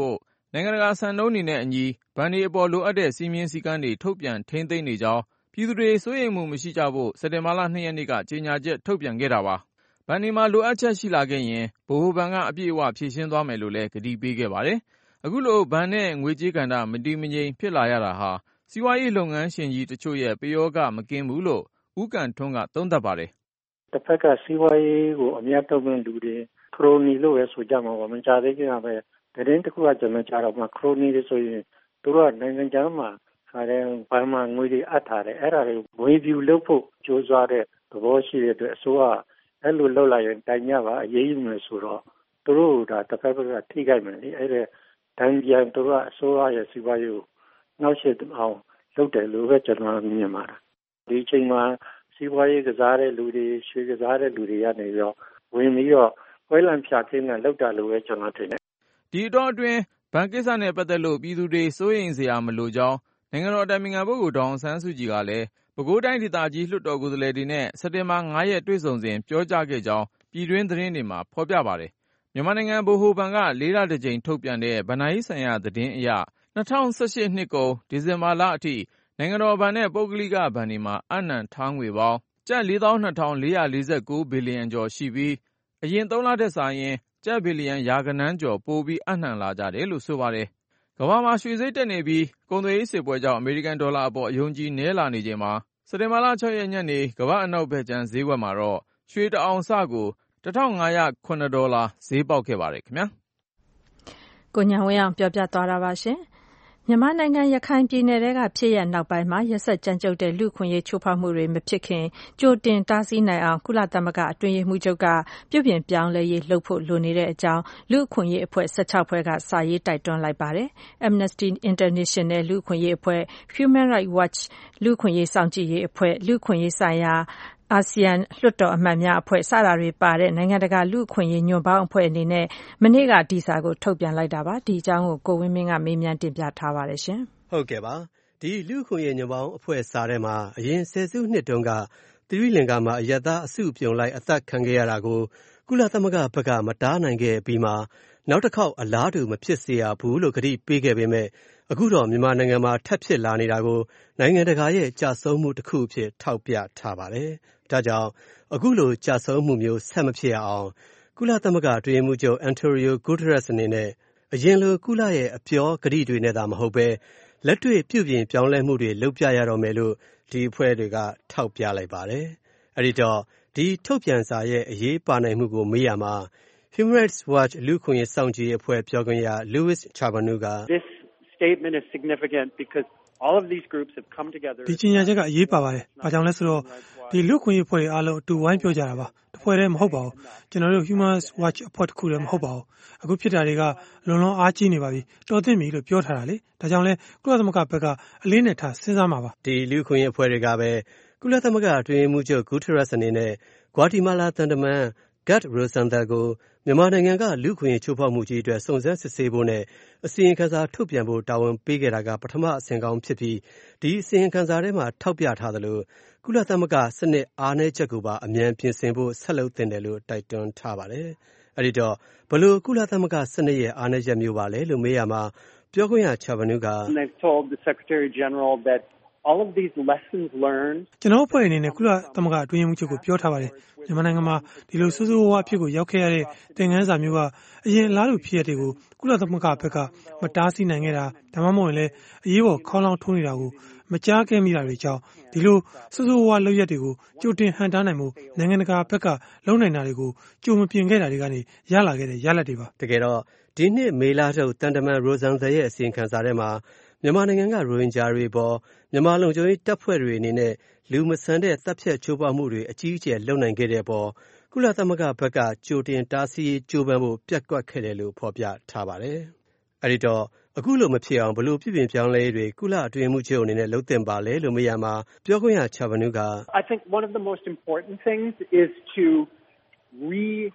နိုင်ငံတကာစံနှုန်းတွေနဲ့အညီဘဏ်တွေအပေါ်လိုအပ်တဲ့စည်းမျဉ်းစည်းကမ်းတွေထုတ်ပြန်ထိန်းသိမ်းနေကြောင်းပြည်သူတွေစိုးရိမ်မှုမရှိကြဖို့စက်တင်ဘာလ၂ရက်နေ့ကကြေညာချက်ထုတ်ပြန်ခဲ့တာပါ။ဘဏ်တွေမှာလိုအပ်ချက်ရှိလာခဲ့ရင်ဗဟိုဘဏ်ကအပြည့်အဝဖြည့်ရှင်းသွားမယ်လို့လည်းကတိပေးခဲ့ပါတယ်။အခုလိုဘဏ်နဲ့ငွေကြေးကဏ္ဍမတည်မငြိမ်ဖြစ်လာရတာဟာစီးပွားရေးလုပ်ငန်းရှင်ကြီးတချို့ရဲ့ပယောဂမကင်းဘူးလို့ဦးကန်ထွန်းကသုံးသပ်ပါတယ်။တစ်ဖက်ကစီးပွားရေးကိုအများထုတ်မဲ့လူတွေခရိုနီလို့ပဲဆိုကြမှာပါမကြသေးခင်ကပဲသတင်းတစ်ခုကကျွန်တော်ကြားတော့မှခရိုနီတွေဆိုရင်သူတို့ကနိုင်ငံခြားမှာခါတဲ့ဘာမှငွေတွေအပ်ထားတယ်အဲ့ဒါတွေငွေပြူလုပ်ဖို့ကြိုးစားတဲ့သဘောရှိတဲ့အတွက်အစိုးရအဲ့လိုလုပ်လိုက်ရင်တိုင်ကြပါအရေးယူမယ်ဆိုတော့သူတို့ကတစ်ဖက်ကထိခိုက်မယ်လေအဲ့ဒါတန်ပြန်သူတို့ကအစိုးရရဲ့စီးပွားရေးကိုနောက်ဆက်အောင်လုပ်တယ်လို့ပဲကျွန်တော်မြင်ပါတယ်ဒီချိန်မှာစီးပွားရေးကစားတဲ့လူတွေရွှေကစားတဲ့လူတွေကနေပြီးတော့ဝင်ပြီးတော့ဝဲလံဖြာခင်းနဲ့လောက်တာလို့ပဲကျွန်တော်ထင်တယ်ဒီတော့အတွင်းဘဏ်ကိစ္စနဲ့ပတ်သက်လို့ပြည်သူတွေစိုးရိမ်စရာမလိုကြောင်းနိုင်ငံတော်အတိုင်ပင်ခံပုဂ္ဂိုလ်ဒေါ်အောင်ဆန်းစုကြည်ကလည်းပဲခူးတိုင်းဒေသကြီးလွှတ်တော်ကိုယ်စားလှယ်တွေနဲ့စက်တင်ဘာ၅ရက်တွေ့ဆုံစဉ်ပြောကြားခဲ့ကြောင်းပြည်တွင်းသတင်းတွေမှာဖော်ပြပါတယ်မြန်မာနိုင်ငံဗဟိုဘဏ်ကလေးလတစ်ကြိမ်ထုတ်ပြန်တဲ့ဘဏ္ဍာရေးဆိုင်ရာသတင်းအရ၂၀၁၈နှစ်ကုန်ဒီဇင်ဘာလအထိနိုင်ငံတော်ဘဏ်နဲ့ပုဂ္ဂလိကဘဏ်တွေမှာအပ်နှံထားငွေပေါင်းကျပ်လေးသောင်းနှစ်ထောင်လေးရာလေးဆယ်ကိုးဘီလီယံကျော်ရှိပြီးအရင်သုံးလထက်စာရင်ကျပ်ဘီလီယံရာဂဏန်းကျော်ပိုပြီးအနှံလာကြတယ်လို့ဆိုပါတယ်။ကမ္ဘာမှာရွှေဈေးတက်နေပြီးကုန်သွယ်ရေးစစ်ပွဲကြောင့်အမေရိကန်ဒေါ်လာအပေါ်အယုံကြည်နည်းလာနေချိန်မှာစက်တင်ဘာလ၆ရက်ညနေကမ္ဘာအနောက်ဘက်ခြမ်းဈေးကွက်မှာတော့ရွှေတအောင်စကိုတစ်ထောင်ငါးရာခုနှစ်ဒေါ်လာဈေးပေါက်ခဲ့ပါတယ်ခင်ဗျာ။ကိုညာဝင်းအောင်ပြောပြသွားတာပါရှင်။မြန်မာနိုင်ငံရခိုင်ပြည်နယ်ထဲကဖြစ်ရပ်နောက်ပိုင်းမှာရက်စက်ကြမ်းကြုတ်တဲ့လူ့အခွင့်အရေးချိုးဖောက်မှုတွေမဖြစ်ခင်ကြိုတင်တားဆီးနိုင်အောင်ကုလသမဂ္ဂအတွင်းရေးမှူးချုပ်ကပြုပြင်ပြောင်းလဲရေးလုပ်ဖို့လိုနေတဲ့အကြောင်းလူ့အခွင့်အရေးအဖွဲ့၁၆ဖွဲ့ကစာရေးတိုက်တွန်းလိုက်ပါတယ်။ Amnesty International လူ့အခွင့်အရေးအဖွဲ့ Human Rights Watch လူ့အခွင့်အရေးစောင့်ကြည့်ရေးအဖွဲ့လူ့အခွင့်အရေးဆိုင်ရာအာဆီယံလွှတ်တော်အမတ်များအဖွဲ့စတာတွေပါတဲ့နိုင်ငံတကာလူ့အခွင့်အရေးညွန့်ပေါင်းအဖွဲ့အနေနဲ့မနေ့ကဒီစာကိုထုတ်ပြန်လိုက်တာပါဒီအကြောင်းကိုကိုဝင်းမင်းကမေးမြန်းတင်ပြထားပါတယ်ရှင်ဟုတ်ကဲ့ပါဒီလူ့အခွင့်အရေးညွန့်ပေါင်းအဖွဲ့စာထဲမှာအရင်ဆယ်စုနှစ်တုန်းကသီရိလင်္ကာမှာအယက်သားအစုပြုံလိုက်အသက်ခံခဲ့ရတာကိုကုလသမဂ္ဂဘက်ကမတားနိုင်ခဲ့ပြီးမှနောက်တစ်ခေါက်အလားတူမဖြစ်စေရဘူးလို့ကတိပေးခဲ့ပေမဲ့အခုတော့မြန်မာနိုင်ငံမှာထပ်ဖြစ်လာနေတာကိုနိုင်ငံတကာရဲ့ကြာဆုံးမှုတစ်ခုအဖြစ်ထောက်ပြထားပါတယ်။ဒါကြောင့်အခုလိုကြာဆုံးမှုမျိုးဆက်မဖြစ်အောင်ကုလသမဂ္ဂအတွင်းရေးမှူးချုပ်အန်တိုနီယိုဂူတရက်စ်အနေနဲ့အရင်လိုကုလရဲ့အပြောကတိတွေနဲ့သာမဟုတ်ပဲလက်တွေ့ပြုပြင်ပြောင်းလဲမှုတွေလုပ်ပြရတော့မယ်လို့ဒီအဖွဲ့တွေကထောက်ပြလိုက်ပါတယ်။အဲဒီတော့ဒီထုတ်ပြန်စာရဲ့အရေးပါနိုင်မှုကိုမေးရမှာ Human Rights Watch လူ့အခွင့်အရေးစောင့်ကြည့်ရေးအဖွဲ့ပြောခွင့်ရ Louis Chabanu က This statement is significant because all of these groups have come together ဒီကြေညာချက်ကအရေးပါပါတယ်။ဘာကြောင့်လဲဆိုတော့ဒီလူ့အခွင့်အရေးအဖွဲ့တွေအားလုံးအတူဝိုင်းပြောကြတာပါ။တစ်ဖွဲ့တည်းမဟုတ်ပါဘူး။ကျွန်တော်တို့ Human Rights Watch အဖွဲ့တစ်ခုတည်းမဟုတ်ပါဘူး။အခုဖြစ်တာတွေကလွန်လွန်အားကြီးနေပါပြီ။တော်သင့်ပြီလို့ပြောထားတာလေ။ဒါကြောင့်လဲကုလသမဂ္ဂဘက်ကအလေးနဲ့ထားစဉ်းစားမှာပါ။ဒီလူ့အခွင့်အရေးအဖွဲ့တွေကပဲကုလသမဂ္ဂအတွင်းရေးမှူးချုပ်ဂူတရက်စ်အနေနဲ့ဂွါတီမာလာသံတမန်ဂတ်ရိုဆန်ဒါကိုမြန်မာနိုင်ငံကလူ့အခွင့်အရေးချိုးဖောက်မှုကြီးအတွက်စုံစမ်းစစ်ဆေးဖို့နဲ့အစီရင်ခံစာထုတ်ပြန်ဖို့တာဝန်ပေးခဲ့တာကပထမအဆင့်ကောင်းဖြစ်ပြီးဒီအစီရင်ခံစာထဲမှာထောက်ပြထားသလိုကုလသမဂ္ဂစနစ်အားနည်းချက်ကိုပါအမြန်ပြင်ဆင်ဖို့ဆက်လုပ်သင့်တယ်လို့တိုက်တွန်းထားပါတယ်။အဲဒီတော့ဘလို့ကုလသမဂ္ဂစနစ်ရဲ့အားနည်းချက်မျိုးပါလဲလို့မေးရမှာပြောခွင့်ရချာဘနုက They've told the Secretary General that all of these lessons learned ကျွန်တော်အဖွဲ့အနေနဲ့ကုလသမဂ္ဂအတွင်းရေးမှူးချုပ်ကိုပြောထားပါတယ်မြန်မာနိုင်ငံမှာဒီလိုဆိုးဆိုးဝါးဝါးအဖြစ်ကိုရောက်ခဲ့ရတဲ့သင်ခန်းစာမျိုးကအရင်အလားတူဖြစ်ရတဲ့ကိုကုလသမဂ္ဂဘက်ကမတားဆီးနိုင်ခဲ့တာဒါမှမဟုတ်ရင်လည်းအရေးပေါ်ခေါင်းလောင်းထိုးနေတာကိုမကြားခဲ့မိတာတွေကြောင့်ဒီလိုဆိုးဆိုးဝါးဝါးလုပ်ရက်တွေကိုကြိုတင်ဟန်တားနိုင်မှုနိုင်ငံတကာဘက်ကလုံနိုင်တာတွေကိုကြိုမပြင်ခဲ့တာတွေကနေရလာခဲ့တဲ့ရလဒ်တွေပါတကယ်တော့ဒီနှစ်မေလထုတ်တန်တမန်ရိုဇန်ဇယ်ရဲ့အစီရင်ခံစာထဲမှာမြန်မာနိုင်ငံကရိုဟင်ဂျာတွေပေါ်မြန်မာလုံခြုံရေးတပ်ဖွဲ့တွေအနေနဲ့လူမဆန်တဲ့တပ်ဖြတ်ချိုးဖောက်မှုတွေအကြီးအကျယ်လုပ်နိုင်ခဲ့တဲ့ပေါ်ကုလသမဂ္ဂဘက်ကကြိုတင်တားဆီးကြိုးပမ်းဖို့ပြက်ကွက်ခဲ့တယ်လို့ဖော်ပြထားပါတယ်။အဲဒီတော့အခုလိုမဖြစ်အောင်ဘလို့ပြည်ပြင်ပြောင်းလဲတွေကုလအတွင်းမှုချုပ်အနေနဲ့လုပ်သင့်ပါလဲလို့မေးရမှာပြောခွင့်ရချာဘနုက I think one of the most important things is to re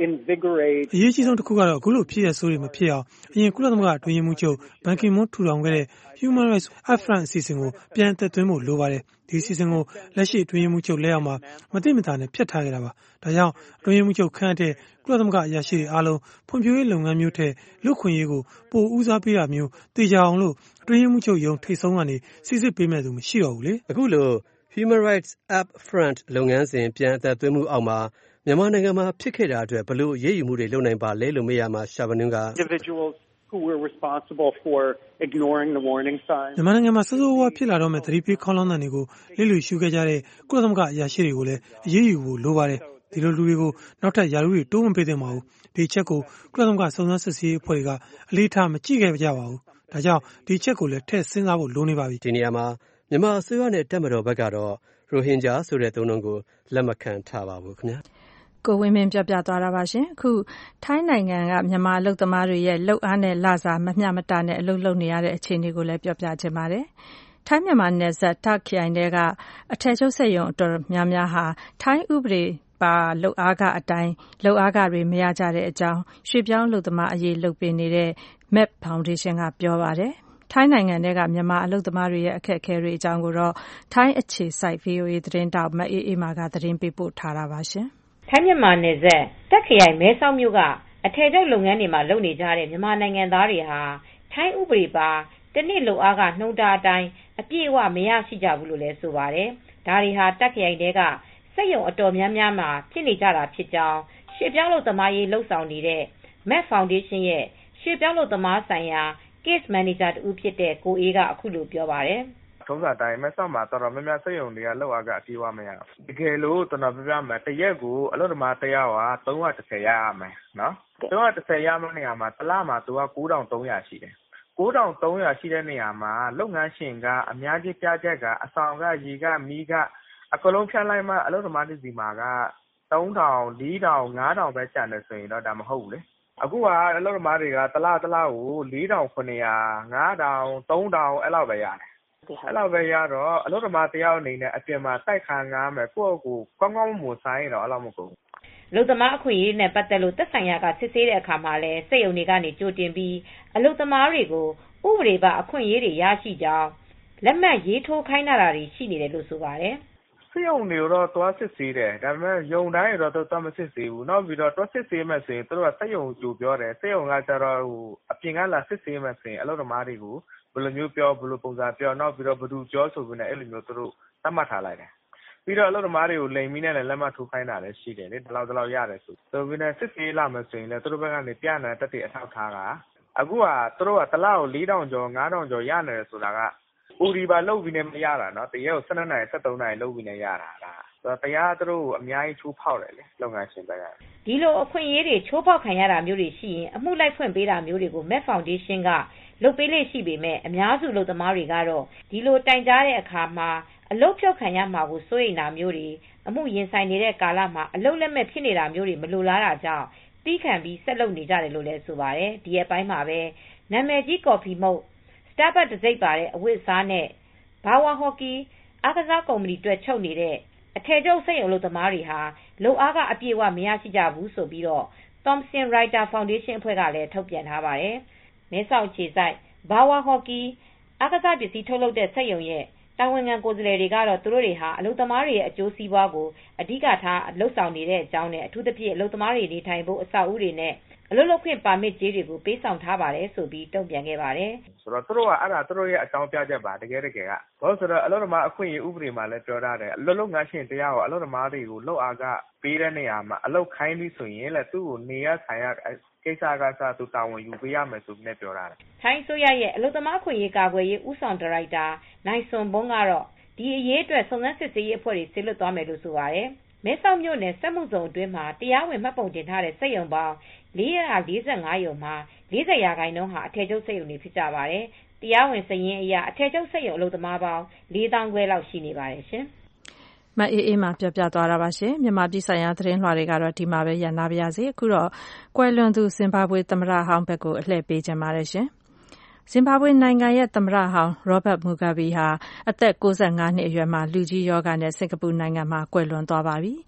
invigorate အရေးကြီးဆုံးတစ်ခုကတော့အခုလိုဖြစ်ရဆိုးတွေမဖြစ်အောင်အရင်ကုလသမဂ္ဂအတွင်းရေးမှူးချုပ်ဘန်ကီမွန်းထူထောင်ခဲ့တဲ့ Human Rights Upfront အစီအစဉ်ကိုပြန်အသက်သွင်းဖို့လိုပါတယ်ဒီအစီအစဉ်ကိုလက်ရှိအတွင်းရေးမှူးချုပ်လက်အောက်မှာမသိမသာနဲ့ဖျက်ထားခဲ့တာပါဒါကြောင့်အတွင်းရေးမှူးချုပ်ခန့်တဲ့ကုလသမဂ္ဂအရာရှိတွေအားလုံးဖွံ့ဖြိုးရေးလုပ်ငန်းမျိုးထက်လူခွင့်ရေးကိုပိုဦးစားပေးတာမျိုးသိကြအောင်လို့အတွင်းရေးမှူးချုပ်ရုံးထိပ်ဆုံးကနေစစ်စစ်ပေးမဲ့သူမရှိတော့ဘူးလေအခုလို Human Rights Upfront လုပ်ငန်းစဉ်ပြန်အသက်သွင်းမှုအောက်မှာမြန်မာနိုင်ငံမှာဖြစ်ခဲ့တာအတွက်ဘယ်လိုအရေးယူမှုတွေလုပ်နိုင်ပါလဲလို့မေးရမှာရှာဗနုက individuals who were responsible for ignoring the warning signs မြန်မာနိုင်ငံမှာစိုးစိုးဝါးဖြစ်လာတော့မဲ့သတိပေးခေါင်းလောင်းသံတွေကိုလိလူရှုခဲ့ကြတဲ့ကုလသမဂ္ဂအရာရှိတွေကိုလည်းအရေးယူဖို့လိုပါတယ်ဒီလိုလူတွေကိုနောက်ထပ်ယာရုတွေတိုးမပေးသင့်ပါဘူးဒီချက်ကိုကုလသမဂ္ဂစုံစမ်းစစ်ဆေးရေးအဖွဲ့တွေကအလေးထားမကြည့်ခဲ့ကြပါဘူးဒါကြောင့်ဒီချက်ကိုလည်းထည့်စဉ်းစားဖို့လိုနေပါပြီဒီနေရာမှာမြန်မာအစိုးရနဲ့တပ်မတော်ဘက်ကတော့ရိုဟင်ဂျာဆိုတဲ့သုံးနှုန်းကိုလက်မခံထားပါဘူးခင်ဗျာကိုဝင်းမင်းပြောပြသွားတာပါရှင်အခုထိုင်းနိုင်ငံကမြန်မာအလုပ်သမားတွေရဲ့လှုပ်အားနဲ့လစာမမျှမတနဲ့အလုပ်လုပ်နေရတဲ့အခြေအနေကိုလည်းပြောပြချင်ပါတယ်ထိုင်းမြန်မာနယ်စပ်တာခရိုင်တွေကအထည်ချုပ်စက်ရုံအတော်များများဟာထိုင်းဥပဒေပါလှုပ်အားကအတိုင်းလှုပ်အားကတွေမရကြတဲ့အကြောင်းရွှေပြောင်းလုပ်သမားအရေးလုပ်ပေးနေတဲ့ Map Foundation ကပြောပါတယ်ထိုင်းနိုင်ငံထဲကမြန်မာအလုပ်သမားတွေရဲ့အခက်အခဲတွေအကြောင်းကိုတော့ထိုင်းအခြေစိုက် ဗွီအိုအေ သတင်းတောက်မအေးအေးမာကသတင်းပေးပို့ထားတာပါရှင်ထိုင်းမြန်မာနယ်စပ်တက်ခရိုင်မဲဆောက်မြို့ကအထည်ချုပ်လုပ်ငန်းတွေမှာလုပ်နေကြတဲ့မြန်မာနိုင်ငံသားတွေဟာထိုင်းဥပဒေပါတနေ့လုပ်အားကနှုံတာအတိုင်းအပြည့်အဝမရရှိကြဘူးလို့လည်းဆိုပါတယ်။ဒါတွေဟာတက်ခရိုင်တွေကစက်ရုံအတော်များများမှာဖြစ်နေကြတာဖြစ်ကြောင်းရွှေပြောင်းလုပ်သမားရေးလှုပ်ဆောင်နေတဲ့ Map Foundation ရဲ့ရွှေပြောင်းလုပ်သမားဆိုင်ရာ Case Manager တူဖြစ်တဲ့ကိုအေးကအခုလိုပြောပါတယ်။ထုံးစံတိုင်းမဲဆောက်မှာတော်တော်များများစက်ရုံတွေကလောက်အားကအပြေးဝမရဘူး။တကယ်လို့တော်တော်များများမှာတရက်ကိုအလုပ်သမားတယောက်ကသုံးရာတစ်ဆယ်ရရမယ်နော်။သုံးရာတစ်ဆယ်ရမယ့်နေရာမှာတစ်လမှာသူကကိုးထောင်သုံးရာရှိတယ်။ကိုးထောင်သုံးရာရှိတဲ့နေရာမှာလုပ်ငန်းရှင်ကအများကြီးပြချက်ကအဆောင်ကရေကမီးကအကလုံးဖြတ်လိုက်မှအလုပ်သမားတွေစီမှာကသုံးထောင်လေးထောင်ငါးထောင်ပဲကျန်တယ်ဆိုရင်တော့ဒါမဟုတ်ဘူးလေ။အခုကအလုပ်သမားတွေကတစ်လတစ်လကိုလေးထောင်ခုနှစ်ရာငါးထောင်သုံးထောင်အဲ့လောက်ပဲရတယ်အဲ့လိုပဲရတော့အလုပ်သမားတယောက်အနေနဲ့အပြင်မှာတိုက်ခါငားမယ်ကိုယ့်ကိုကောင်းကောင်းမွန်ဆိုင်တော့အဲ့လိုမကုန်အလုပ်သမားအခွင့်အရေးနဲ့ပတ်သက်လို့သက်ဆိုင်ရာကစစ်ဆေးတဲ့အခါမှာလဲစက်ရုံတွေကနေကြိုတင်ပြီးအလုပ်သမားတွေကိုဥပဒေပါအခွင့်အရေးတွေရရှိကြောင်းလက်မှတ်ရေးထိုးခိုင်းတာတွေရှိနေတယ်လို့ဆိုပါတယ်စက်ရုံတွေတော့တွားစစ်ဆေးတယ်ဒါပေမဲ့ယုံတိုင်းတော့တွားမစစ်ဆေးဘူးနောက်ပြီးတော့တွားစစ်ဆေးမယ်ဆိုရင်တို့ကစက်ရုံကြိုပြောတယ်စက်ရုံကကျတော့ဟိုအပြင်ကလာစစ်ဆေးမယ်ဆိုရင်အလုပ်သမားတွေကိုဘယ်လိုမျိုးပြောဘယ်လိုပုံစံပြောနောက်ပြီးတော့ဘယ်သူပြောဆိုပြီးနေအဲ့လိုမျိုးသူတို့သတ်မှတ်ထားလိုက်တယ်ပြီးတော့အလုပ်သမားတွေကိုလိမ်ပြီးနဲ့လည်းလက်မှတ်ထိုးခိုင်းတာလည်းရှိတယ်လေဒီလောက်ဒီလောက်ရတယ်ဆိုဆိုပြီးနေစစ်ဆေးလာမယ်ဆိုရင်လည်းသူတို့ဘက်ကနေပြနာတက်တဲ့အထောက်ထားကအခုကသူတို့ကတစ်လောက်လေးထောင်ကျော်ငါးထောင်ကျော်ရနေတယ်ဆိုတာကဥဒီပါလုပ်ပြီးနေမရတာနော်တရက်ကို၁၂နာရီ၁၃နာရီလုပ်ပြီးနေရတာလားတရားသူတို့အများကြီးချိုးဖောက်တယ်လေလုပ်ငန်းရှင်တွေကဒီလိုအခွင့်အရေးတွေချိုးဖောက်ခံရတာမျိုးတွေရှိရင်အမှုလိုက်ဖွင့်ပေးတာမျိုးတွေကို Map Foundation ကလုပ်ပေးလေ့ရှိပေမဲ့အများစုလုပ်သမားတွေကတော့ဒီလိုတိုင်ကြားတဲ့အခါမှာအလုပ်ဖြုတ်ခံရမှာကိုစိုးရိမ်တာမျိုးတွေအမှုရင်ဆိုင်နေတဲ့ကာလမှာအလုပ်လက်မဲ့ဖြစ်နေတာမျိုးတွေမလိုလားတာကြောင့်တီးခံပြီးဆက်လုပ်နေကြတယ်လို့လည်းဆိုပါတယ်ဒီအပိုင်းမှာပဲနာမည်ကြီးကော်ဖီမုတ် Starbucks တစိမ့်ပါတဲ့အဝတ်အစားနဲ့ဘာဝါဟော်ကီအားကစားကုမ္ပဏီအတွက်ချုပ်နေတဲ့အထည်ချုပ်စက်ရုံလုပ်သမားတွေဟာလုပ်အားကအပြည့်အဝမရရှိကြဘူးဆိုပြီးတော့ Thomson Reuters Foundation အဖွဲ့ကလည်းထုတ်ပြန်ထားပါတယ်မဲဆောက်ခြေဆိုင်ဘာဝါဟော်ကီအားကစားပစ္စည်းထုတ်လုပ်တဲ့စက်ရုံရဲ့တာဝန်ခံကိုယ်စားလှယ်တွေကတော့သူတို့တွေဟာအလုပ်သမားတွေရဲ့အကျိုးစီးပွားကိုအဓိကထားလှုပ်ဆောင်နေတဲ့အကြောင်းနဲ့အထူးသဖြင့်အလုပ်သမားတွေနေထိုင်ဖို့အဆောက်အဦတွေနဲ့အလုပ်လုပ်ခွင့်ပါမစ်ကြေးတွေကိုပေးဆောင်ထားပါတယ်ဆိုပြီးတုံ့ပြန်ခဲ့ပါတယ်ဆိုတော့သူတို့ကအဲ့ဒါသူတို့ရဲ့အကြောင်းပြချက်ပါတကယ်တကယ်ကဘာလို့ဆိုတော့အလုပ်သမားအခွင့်အရေးဥပဒေမှာလည်းပြောထားတယ်အလုပ်လုပ်ငန်းရှင်တရားကိုအလုပ်သမားတွေကိုလုပ်အားကပေးတဲ့နေရာမှာအလုပ်ခိုင်းပြီးဆိုရင်လည်းသူ့ကိုနေရဆိုင်ရကိစ္စကစားသူတာဝန်ယူပေးရမယ်ဆိုပြီးလည်းပြောထားတယ်ထိုင်းဆိုရရဲ့အလုပ်သမားအခွင့်အရေးကာကွယ်ရေးဦးဆောင်ဒါရိုက်တာနိုင်စွန်ဘုံကတော့ဒီအရေးအတွက်စုံစမ်းစစ်ဆေးရေးအဖွဲ့တွေဆင်းလွတ်သွားမယ်လို့ဆိုပါတယ်မဲဆောက်မြို့နယ်စက်မှုဇုံအတွင်းမှာတရားဝင်မှတ်ပုံတင်ထားတဲ့စက်ရုံပေါင်းလေးရာလေးဆယ်ငါးရုံမှာ၄၀ရာခိုင်နှုန်းဟာအထည်ချုပ်စက်ရုံတွေဖြစ်ကြပါတယ်။တရားဝင်စာရင်းအရအထည်ချုပ်စက်ရုံအလုပ်သမားပေါင်းလေးသောင်းခွဲလောက်ရှိနေပါတယ်ရှင်။မအေးအေးမှာပြောပြသွားတာပါရှင်။မြန်မာပြည်ဆိုင်ရာသတင်းလွှာတွေကတော့ဒီမှာပဲရန်နာပါရစေ။အခုတော့ကွယ်လွန်သူဇင်ဘာဘွေသမ္မတဟောင်းဘက်ကိုအလှည့်ပေးကြပါတယ်ရှင်။ဇင်ဘာဘွေနိုင်ငံရဲ့သမ္မတဟောင်းရောဘတ်မူဂါဘီဟာအသက်ကိုးဆယ်ငါးနှစ်အရွယ်မှာလူကြီးရောဂါနဲ့စင်ကာပူနိုင်ငံမှာကွယ်လွန်သွားပါပြီ။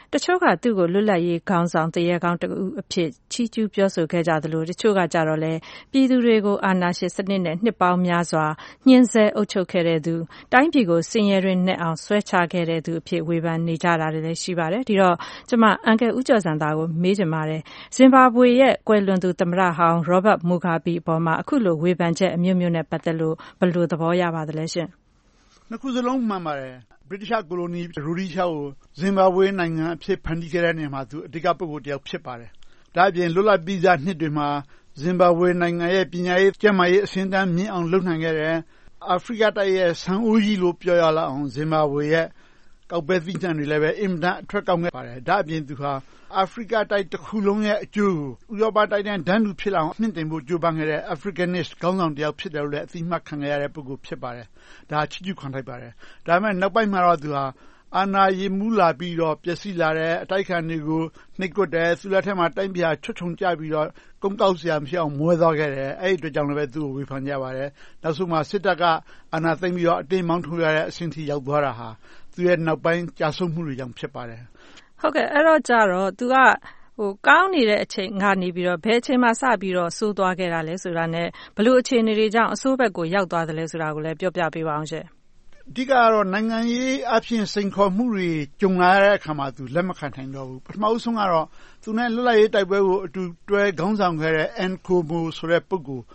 တချို့ကသူ့ကိုလွတ်လပ်ရေးခေါင်းဆောင်တရေကောင်းတဦးအဖြစ်ချီးကျူးပြောဆိုခဲ့ကြသလိုတချို့ကကြတော့လဲပြည်သူတွေကိုအာဏာရှင်စနစ်နဲ့နှစ်ပေါင်းများစွာညှဉ်းဆဲအုပ်ချုပ်ခဲ့တဲ့သူတိုင်းပြည်ကိုဆင်းရဲတွင်နဲ့အောင်ဆွဲချခဲ့တဲ့သူအဖြစ်ဝေဖန်နေကြတာတွေလည်းရှိပါတယ်ဒီတော့ကျမအန်ကယ်ဦးကျော်စံသားကိုမေးချင်ပါတယ်ဇင်ဘာဘွေရဲ့ကွယ်လွန်သူသမ္မတဟောင်းရောဘတ်မူဂါဘီအပေါ်မှာအခုလိုဝေဖန်ချက်အမျိုးမျိုးနဲ့ပတ်သက်လို့ဘယ်လိုသဘောရပါသလဲရှင်နှစ်ခုစလုံးမှန်ပါတယ်ဗြိတိရှ်ကိုလိုနီရူဒီရှာကိုဇင်ဘာဘွေနိုင်ငံအဖြစ်ဖန်တီးခဲ့တဲ့နေရာမှာသူအဓိကပုဂ္ဂိုလ်တစ်ယောက်ဖြစ်ပါတယ်ဒါအပြင်လွတ်လပ်ပြီးသားနှစ်တွေမှာဇင်ဘာဘွေနိုင်ငံရဲ့ပညာရေးကျန်းမာရေးအဆင့်အတန်းမြင့်အောင်လုပ်နိုင်ခဲ့တယ်အာဖရိကတိုက်ရဲ့ဆန်အိုးကြီးလို့ပြောရလောက်အောင်ဇင်ဘာဘွေရဲ့ကောက်ပဲသီးနှံတွေလည်းပဲအင်မတန်အထွက်ကောင်းခဲ့ပါတယ်ဒါအပြင်သူဟာအာဖရိကတိုက်တစ်ခုလုံးရဲ့အကျိုးကိုဥရောပတိုက်တဲ့ဒန်းတူဖြစ်လာအောင်မြင့်တင်ဖို့ကြိုးပမ်းခဲ့တဲ့ Africanist ခေါင်းဆောင်တစ်ယောက်ဖြစ်တယ်လို့လည်းအသိမှတ်ခံရတဲ့ပုဂ္ဂိုလ်ဖြစ်ပါတယ်ဒါချီးကျူးခံထိုက်ပါတယ်ဒါပေမဲ့နောက်ပိုင်းမှာတော့သူဟာအာဏာရည်မူးလာပြီးတော့ပျက်စီးလာတဲ့အတိုက်ခံတွေကိုနှိပ်ကွပ်တယ်သူလက်ထက်မှာတိုင်းပြည်ချွတ်ချုံကျပြီးတော့ကုန်းကောက်စရာမရှိအောင်မွဲသွားခဲ့တယ်အဲ့ဒီအတွက်ကြောင့်လည်းသူ့ကိုဝေဖန်ကြပါတယ်နောက်ဆုံးမှာစစ်တပ်ကအာဏာသိမ်းပြီးတော့အတင်းမောင်းထုတ်ရတဲ့အဆင့်ထိရောက်သွားတာဟာသူရဲ့နောက်ပိုင်းကြာဆုံးမှုတွေကြောင့်ဖြစ်ပါတယ်ဟုတ်ကဲ့အဲ့တော့ကြတော့ तू ကဟိုကောင်းနေတဲ့အချိန်ကနေပြီးတော့ဘယ်အချိန်မှစပြီးတော့ဆိုးသွားခဲ့တာလဲဆိုတာနဲ့ဘလို့အခြေအနေတွေကြောင့်အဆိုးဘက်ကိုရောက်သွားတယ်လဲဆိုတာကိုလည်းပြောပြပေးပါအောင်ရှင်အဓိကတော့နိုင်ငံရေးအဖြစ်စိန်ခေါ်မှုတွေကြုံလာတဲ့အခါမှာ तू လက်မခံနိုင်တော့ဘူးပထမဦးဆုံးကတော့သူနဲ့လွတ်လပ်ရေးတိုက်ပွဲကိုအတူတွဲခေါင်းဆောင်ခဲ့တဲ့ Nkomo ဆိုတဲ့ပုဂ္ဂိုလ်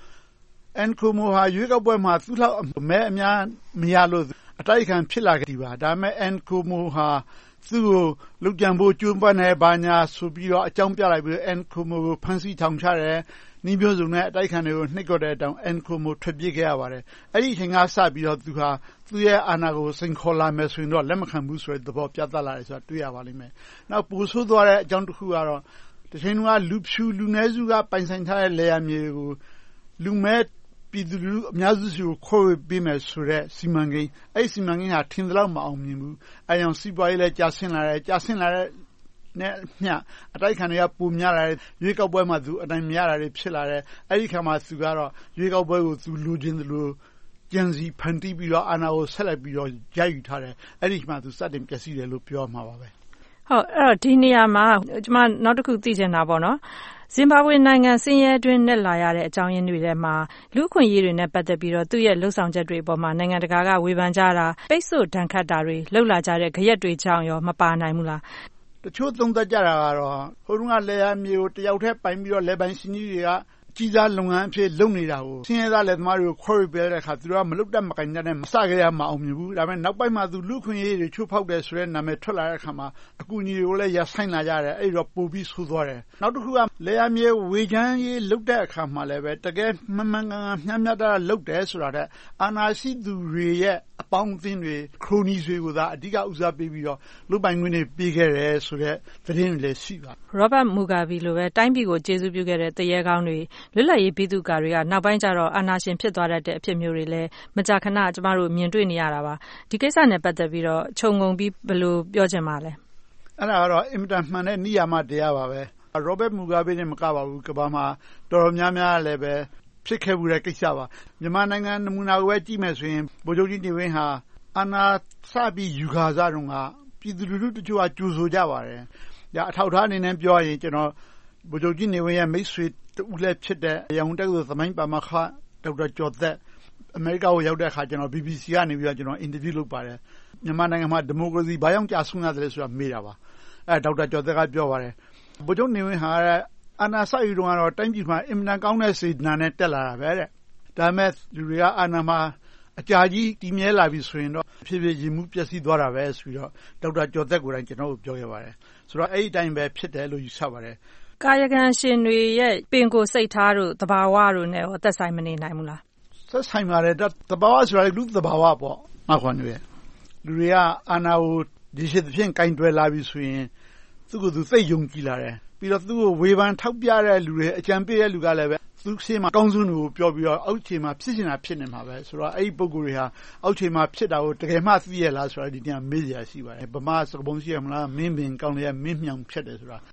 Nkomo ဟာရွေးကောက်ပွဲမှာသူ့လောက်မဲအများမရလို့အတိုက်ခံဖြစ်လာခဲ့ပြီပါဒါပေမဲ့ Nkomo ဟာသူ့ကိုလုကြံဖို့ကြိုးပမ်းနေပါညာဆိုပြီးတော့အကြောင်းပြလိုက်ပြီး Nkomo ကိုဖမ်းဆီးထောင်ချတယ်နှီးမျိုးစုံနဲ့အတိုက်ခံတွေကိုနှိပ်ကွပ်တဲ့အတောင် Nkomo ထွက်ပြေးခဲ့ရပါတယ်အဲ့ဒီအချိန်ကစပြီးတော့သူဟာသူ့ရဲ့အာဏာကိုစိန်ခေါ်လာမယ်ဆိုရင်တော့လက်မခံဘူးဆိုတဲ့သဘောပြသလာတယ်ဆိုတာတွေ့ရပါလိမ့်မယ်နောက်ပိုဆိုးသွားတဲ့အကြောင်းတစ်ခုကတော့တစ်ချိန်ကလူဖြူလူနည်းစုကပိုင်ဆိုင်ထားတဲ့လေယာဉ်မြေတွေကိုလူမဲပြည်သူလူအများစုစီကိုခေါ်ပေးမယ်ဆိုတဲ့စီမံကိန်းအဲ့ဒီစီမံကိန်းဟာထင်သလောက်မအောင်မြင်ဘူးအဲကြောင့်စီးပွားရေးလည်းကျဆင်းလာတယ်ကျဆင်းလာတဲ့နဲ့မျှအတိုက်ခံတွေကပုံများလာတယ်ရွေးကောက်ပွဲမှာသူအတိုင်းမရတာတွေဖြစ်လာတယ်အဲ့ဒီခါမှာသူကတော့ရွေးကောက်ပွဲကိုသူလူချင်းသလိုကြံစီဖန်တီးပြီးတော့အာဏာကိုဆက်လက်ပြီးတော့ရယူထားတယ်အဲ့ဒီမှာသူစတင်ပျက်စီးတယ်လို့ပြောမှာပါပဲဟုတ်အဲ့တော့ဒီနေရာမှာကျွန်မနောက်တစ်ခုသိချင်တာပေါ့နော်ဇင်ဘာဘွေနိုင်ငံဆင်းရဲတွင်းနဲ့လာရတဲ့အကြောင်းရင်းတွေထဲမှာလူခွင့်ရေးတွေနဲ့ပတ်သက်ပြီးတော့သူ့ရဲ့လှုပ်ဆောင်ချက်တွေအပေါ်မှာနိုင်ငံတကာကဝေဖန်ကြတာပိတ်ဆို့ဒဏ်ခတ်တာတွေလှုပ်လာကြတဲ့ကြရက်တွေကြောင့်ရောမပါနိုင်ဘူးလားတချို့သုံးသပ်ကြတာကတော့ဟိုတုန်းကလေယာဉ်မျိုးတယောက်တည်းပိုင်ပြီးတော့လေပိုင်ရှင်ကြီးတွေကကြီးစားလုပ်ငန်းအဖြစ်လုပ်နေတာကိုဆင်းရဲသားလက်သမားတွေကိုခေါ်ယူပေးတဲ့အခါသူတို့ကမလုပ်တတ်မကင်တတ်နဲ့မစကြရမအောင်မြင်ဘူးဒါပေမဲ့နောက်ပိုင်းမှာသူလူခွင့်ရေးတွေချိုးဖောက်တယ်ဆိုတဲ့နာမည်ထွက်လာတဲ့အခါမှာအကူအညီတွေကိုလည်းရဆိုင်လာကြတယ်အဲ့တော့ပိုပြီးဆိုးသွားတယ်နောက်တစ်ခုကလေယာဉ်မျိုးဝေချမ်းရေးလုပ်တဲ့အခါမှာလည်းပဲတကယ်မှန်မှန်ကန်ကန်မျှမျှတတလုပ်တယ်ဆိုတာတဲ့အာဏာရှိသူတွေရဲ့အပေါင်းအသင်းတွေခရိုနီတွေကိုသာအဓိကဦးစားပေးပြီးတော့လူပိုင်ခွင့်တွေပေးခဲ့တယ်ဆိုတဲ့သတင်းတွေလည်းရှိပါတယ်ရောဘတ်မူဂါဘီလိုပဲတိုင်းပြည်ကိုကျေးဇူးပြုခဲ့တဲ့တရေကောင်းတွေလွတ်လပ်ရေးပြည်သူ့ကာတွေကနောက်ပိုင်းကျတော့အာဏာရှင်ဖြစ်သွားတဲ့အဖြစ်မျိုးတွေလည်းမကြာခဏကျမတို့မြင်တွေ့နေရတာပါဒီကိစ္စနဲ့ပတ်သက်ပြီးတော့ခြုံငုံပြီးဘယ်လိုပြောချင်ပါလဲအဲ့ဒါကတော့အင်မတန်မှန်တဲ့နိယာမတရားပါပဲရောဘတ်မူဂါဘီနဲ့မကပါဘူးကမ္ဘာမှာတော်တော်များများလည်းပဲဖြစ်ခဲ့မှုတဲ့ကိစ္စပါမြန်မာနိုင်ငံနမူနာကိုပဲကြည့်မယ်ဆိုရင်ဗိုလ်ချုပ်ကြီးနေဝင်းဟာအာဏာစပြီးယူခါစားတုန်းကပြည်သူလူထုတချို့ကကြိုဆိုကြပါတယ်ဒါအထောက်အထားအနေနဲ့ပြောရင်ကျွန်တော်ဗိုလ်ချုပ်ကြီးနေဝင်းရဲ့မိတ်ဆွေတူလည်းဖြစ်တဲ့ရောင်တက္ကသိုလ်သမိုင်းပါမောက္ခဒေါက်တာကျော်သက်အမေရိကကိုရောက်တဲ့အခါကျွန်တော် B B C ကနေပြီးတော့ကျွန်တော်အင်တာဗျူးလုပ်ပါတယ်မြန်မာနိုင်ငံမှာဒီမိုကရေစီဘာကြောင့်ကြာဆုံးရတယ်ဆိုတာမေးတာပါအဲဒေါက်တာကျော်သက်ကပြောပါတယ်ဗိုလ်ချုပ်နေဝင်းဟာအာဏာစယူတုန်းကတော့တိုင်းပြည်မှာအင်မတန်ကောင်းတဲ့စေတနာနဲ့တက်လာတာပဲတဲ့ဒါပေမဲ့လူတွေကအာဏာမှာအကြာကြီးတည်မြဲလာပြီဆိုရင်တော့ဖြစ်ဖြစ်ရင်မှုပျက်စီးသွားတာပဲဆိုပြီးတော့ဒေါက်တာကျော်သက်ကိုယ်တိုင်ကျွန်တော်ကိုပြောခဲ့ပါတယ်ဆိုတော့အဲ့ဒီအတိုင်းပဲဖြစ်တယ်လို့ယူဆပါတယ်ကာယကံရှင်တွေရဲ့ပင်ကိုယ်စိတ်ထားတို့သဘာဝတို့နဲ့ရောသက်ဆိုင်မနေနိုင်ဘူးလားသက်ဆိုင်ပါတယ်သဘာဝဆိုတာလူသဘာဝပေါ့မှတ်ခွန်းတွေလူတွေကအာဏာကိုဒီရှိသဖြင့်ကင်တွယ်လာပြီဆိုရင်သူ့ကိုယ်သူသိယုံကြည်လာတယ်ပြီးတော့သူ့ကိုဝေဖန်ထောက်ပြတဲ့လူတွေအကြံပေးတဲ့လူကလည်းပဲသူ့ရှေ့မှာကောင်းစွန်းတွေကိုပြောပြီးတော့အောက်ခြေမှာဖြစ်နေတာဖြစ်နေမှာပဲဆိုတော့အဲ့ဒီပုံကိုယ်တွေဟာအောက်ခြေမှာဖြစ်တာကိုတကယ်မှသိရလားဆိုတာဒီတင်မေးစရာရှိပါတယ်ဗမာစကားပုံရှိရမလားမင်းပင်ကောင်းတဲ့မင်းမြောင်ဖြစ်တယ်ဆိုတာ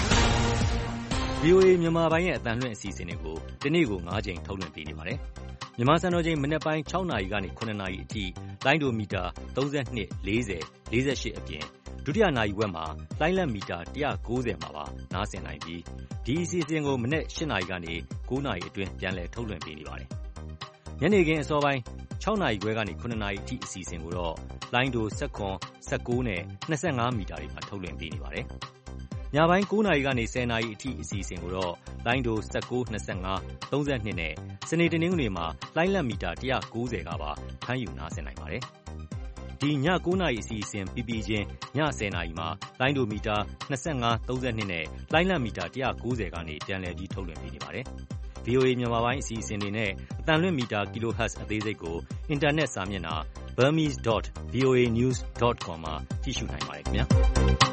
ဗီအိုအေ မြန်မာပိုင်းရဲ့အသံလွှင့်အစီအစဉ်တွေကိုဒီနေ့ကို၅ကြိမ်ထုတ်လွှင့်ပေးနေပါတယ်။မြန်မာစံတော်ချိန်မနက်ပိုင်း ၆ နာရီကနေ ၇ နာရီအထိလိုင်းဒိုမီတာ ၃၂, ၄၀, ၄၈ အပြင်ဒုတိယနာရီဝက်မှာလိုင်းလံမီတာ ၁၉၀ မှာပါနားဆင်နိုင်ပြီးဒီအစီအစဉ်ကိုမနက် ၈ နာရီကနေ ၉ နာရီအတွင်းပြန်လည်ထုတ်လွှင့်ပေးနေပါတယ်။ညနေခင်းအစောပိုင်း၆ နာရီခွဲကနေ ၇ နာရီအထိအစီအစဉ်ကိုတော့လိုင်းဒို ၁၇, ၁၉ နဲ့ ၂၅ မီတာတွေမှာထုတ်လွှင့်ပေးနေပါတယ်။ညပိုင်း၉ နာရီကနေ ၁၀ နာရီအထိအစီအစဉ်ကိုတော့လိုင်းဒို ၁၉, ၂၅, ၃၂ နဲ့စနေတနင်္ဂနွေမှာလိုင်းလံမီတာ ၁၉၀ ကပါဖမ်းယူနားဆင်နိုင်ပါတယ်။ဒီည၉ နာရီအစီအစဉ်ပြီးပြီးချင်းည၁၀ နာရီမှာလိုင်းဒိုမီတာ၂၅, ၃၂ နဲ့လိုင်းလံမီတာ ၁၉၀ ကနေပြန်လည်ပြီးထုတ်လွှင့်ပေးနေပါတယ်။ဗီအိုအေ မြန်မာပိုင်းအစီအစဉ်တွေနဲ့အသံလွှင့်မီတာ kilohertz အသေးစိတ်ကိုအင်တာနက်စာမျက်နှာ burmese dot voa news dot com မှာကြည့်ရှုနိုင်ပါတယ်ခင်ဗျာ။